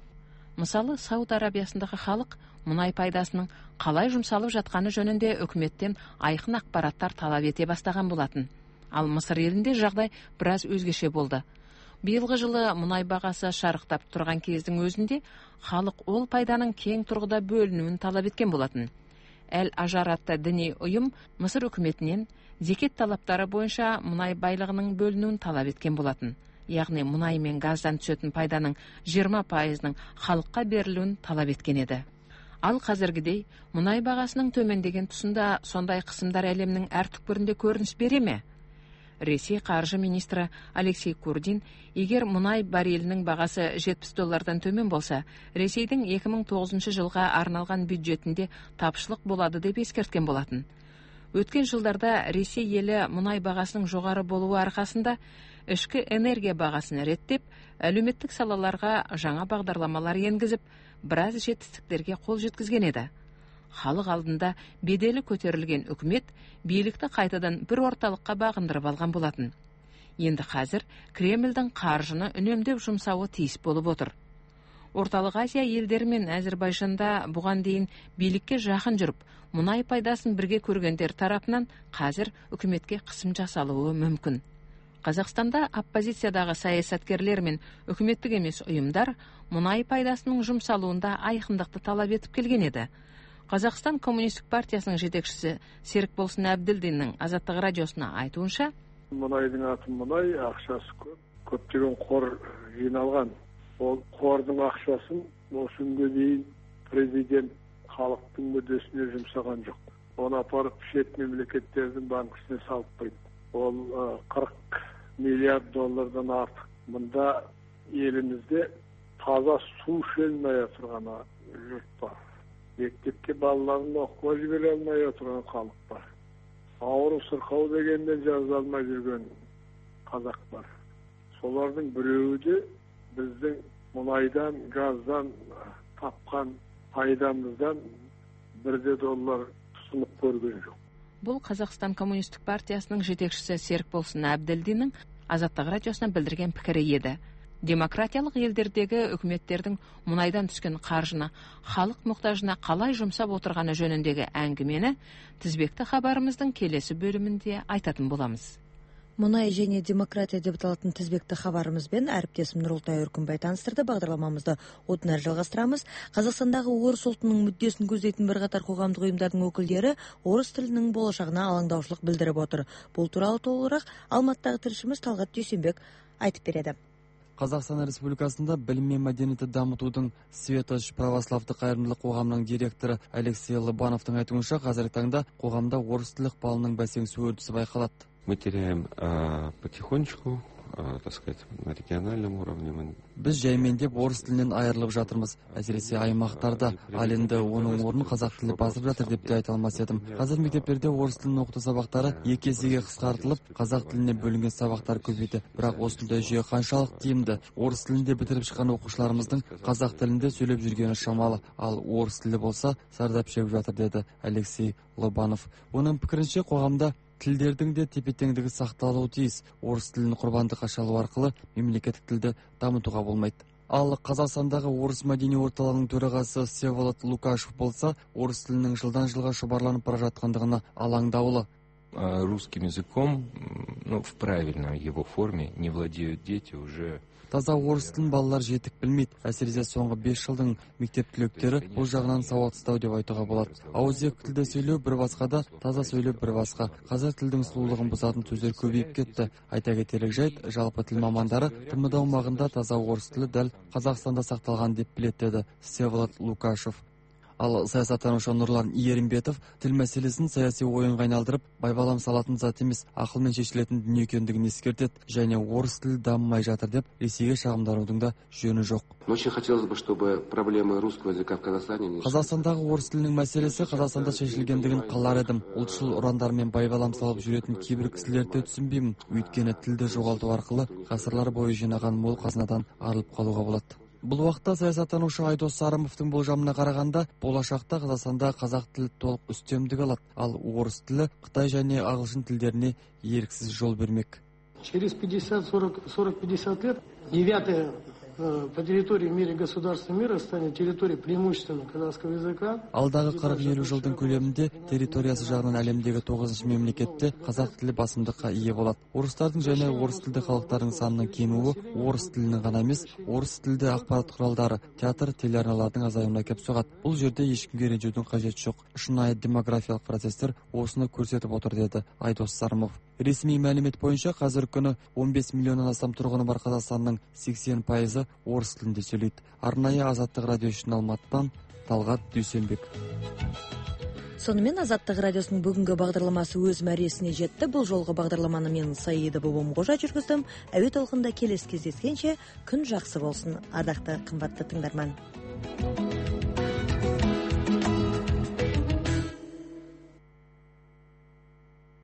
Мисалы, Сауд Арабиясындагы халык мунай пайдасынын калай жумсалып жатканы жөнүндө өкмөттөн айкын акпараттар талап эте баштаган болатын. Ал Мысыр элинде жагдай бир аз өзгөчө болду. Быйылгы жылы мунай багасы шарыктап турган кездин өзүндө халык ол пайданын кең тургуда бөлүнүүнү талап эткен болатын. Әл-Ажар атты диний уюм Мысыр өкмөтүнөн зекет талаптары боюнча мунай байлыгынын бөлүнүүнү талап эткен болатын. Ягни мунай менен газдан түшөтүн пайданын 20%-нын халыкка берилүүнү талап эткен эди. Ал казыргыдей мунай багасынын төмөндөгөн тусунда сондай кысымдар элемнин ар түкпүрүндө көрүнүш береби? Ресей каржы министри Алексей Курдин, эгер мунай баррелинин багасы $70 төмөн болса, Ресейдин 2009 жылга арналган бюджетинде тапшылык болот деп эскерткен болатын. Өткөн жылдарда Ресей эли мунай багасынын жогары болуу аркасында ички энергия багасын реттеп, әлеуметтик салаларга жаңа багдарламалар энгизип, бир аз жетистиктерге кол жеткизген эди. Халык алдында бедели көтөрүлгөн өкмөт бийликти кайтадан бир орталыкка багындырып алган болатын. Энди азыр Кремлдин каржыны үнөмдөп жумсауы тийиз болуп отур. Орталык Азия элдери менен Азербайжанда буган дейин бийликке жакын жүрүп, мунай пайдасын бирге көргөндөр тарапынан азыр өкмөткө кысым жасалууы мүмкүн. Казакстанда оппозициядагы саясаткерлер мен өкмөттүк эмес уюмдар мунай пайдасынын жумсалуунда айкындыкты талап этип келген эди. Казакстан Коммунисттик партиясынын жетекчиси Серик Болсун Абдилдинин Азаттык радиосуна айтуунча, мунайдын аты мунай, акчасы көптөгөн кор жыйналган. Ол кордун акчасын ошол күнгө дейин президент халыктын мүддөсүнө жумсаган жок. Оны апарып чет мемлекеттердин банкасына салып койду. Ол $40 миллиард артык. Мында элибизде таза суу иче албай турган журт бар. Мектепке балаларын окууга жибере албай турган халык бар. Ауру сыркау дегенден жаза алмай жүргөн казак бар. Солардын бирөөү биздин мунайдан, газдан тапкан пайдамыздан $1 тусунуп көргөн жок. Бул Казакстан Коммунисттик партиясынын жетекчиси Серик Болсун Абдилдинин Азаттык радиосуна билдирген пикири эди. Демократиялык элдердеги өкмөттердин мунайдан түшкөн каржыны халык муктажына калай жумсап отурганы жөнүндөгү әңгимени тизбекти кабарыбыздын келесі бөлүмүндө айтатын болабыз. Мунай және демократия деп аталатын тизбекти кабарыбызбен әріптесім Нурултай Өркүнбай таныстырды. Багдарламамызды отунар жалгастырабыз. Казакстандагы орус улутунун мүддесин көздөйтүн бир катар коомдук уюмдардын өкүлдөрү орус тилинин болошогуна алаңдаушылык билдирип отур. Бул тууралуу толугураак Алматтагы тилшимиз Талгат Дүйсөнбек айтып береді. Казакстан Республикасында билим мен маданиятты дамытуудун Светоч православдык кайрымдуулук когамынын директору Алексей Лобановдун айтуунча, азыркы таңда когамда орус тили ыкпалынын басеңсүү үрдүсү байкалат. Мы теряем потихонечку, так сказать, на региональном уровне. Біз жаймендеп орыс тилинен айырылып жатырмыз. Әсіресе аймақтарда, ал енді оның орнын қазақ тілі басып жатыр деп те айта алмас едім. Қазір мектептерде орыс тілін оқыту сабақтары 2 есеге қысқартылып, қазақ тіліне бөлінген сабақтар көбейді. Бірақ осындай жүйе қаншалық тиімді? Орыс тілінде бітіріп шыққан оқушыларымыздың қазақ тілінде сөйлеп жүргені шамалы, ал орыс тілі болса зардап шегіп жатыр, деді Алексей Лобанов. Оның пікірінше, қоғамда тілдердің де тепе-теңдігі сақталуы тиіс. Орыс тілін құрбандыққа шалу арқылы мемлекеттік тілді дамытуға болмайды. Ал Қазақстандағы орыс мәдени орталығының төрағасы Всеволод Лукашев болса, орыс тілінің жылдан жылға шұбарланып бара жатқандығына алаңдаулы. Русским языком, в правильной его форме, не владеют дети уже. Таза орыс тілін балалар жетік білмейді. Әсіресе соңғы 5 жылдың мектеп түлектері бұл жағынан сауатсыздау деп айтуға болады. Ауызекі тілде сөйлеу бір басқа, таза сөйлеу бір басқа. Қазір тілдің сұлулығын бұзатын сөздер көбейіп кетті. Айта кетерлік жайт, жалпы тіл мамандары ТМД аумағында таза орыс тілі дәл Қазақстанда сақталған деп біледі, деді Всеволод Лукашев. Ал саясаттанушы Нурлан Иеримбетов тил мәселесін саяси ойынға айналдырып, байбалам салатын зат емес, ақылмен шешілетін дүние екендігін ескертеді, және орыс тілі дамымай жатыр деп Ресейге шағымданудың да жөні жоқ. Очень хотелось бы, чтобы проблемы русского языка в Казахстане... Қазақстандағы орыс тілінің мәселесі Қазақстанда шешілгендігін қалар едім. Ұлтшыл ұрандармен байбалам салып жүретін кейбір кісілерді түсінбеймін. Өйткені тілді жоғалту арқылы ғасырлар бойы жинаған мол қазынадан арылып қалуға болады. Бұл уақытта саясаттанушы Айдос Сарымовтың болжамына қарағанда, болашақта Қазақстанда қазақ тілі толық үстемдік алады, ал орыс тілі Қытай және ағылшын тілдеріне еріксіз жол бермек. Через 50-40-50 лет 9-е по территории в мире государства мира станет территорией преимущественно казахского языка. Алдағы 40-50 жылдың көлемінде территориясы жағынан әлемдегі 9-шы мемлекетте қазақ тілі басымдыққа ие болады. Орыстардың және орыс тілді халықтардың санының кемуі орыс тілінің ғана емес, орыс тілді ақпарат құралдары, театр, телеарналардың азаюына әкеп соғады. Бұл жерде ешкімге ренжудің қажеті жоқ. Шынайы демографиялық процестер осыны көрсетіп отыр, деді Айдос Сарымов. Ресми мәлімет бойынша қазір күні 15 миллионнан астам тұрғыны бар Қазақстанның 80% орыс тілінде сөйлейді. Арнайы Азаттық радио үшін Алматыдан Талғат Дүйсенбек. Сонымен Азаттық радиосының бүгінгі бағдарламасы өз мәресіне жетті. Бұл жолғы бағдарламаны мен Саида Бобомғожа жүргіздім. Әуе толқында келесі кездескенше күн жақсы болсын. Ардақты қымбатты тыңдарман.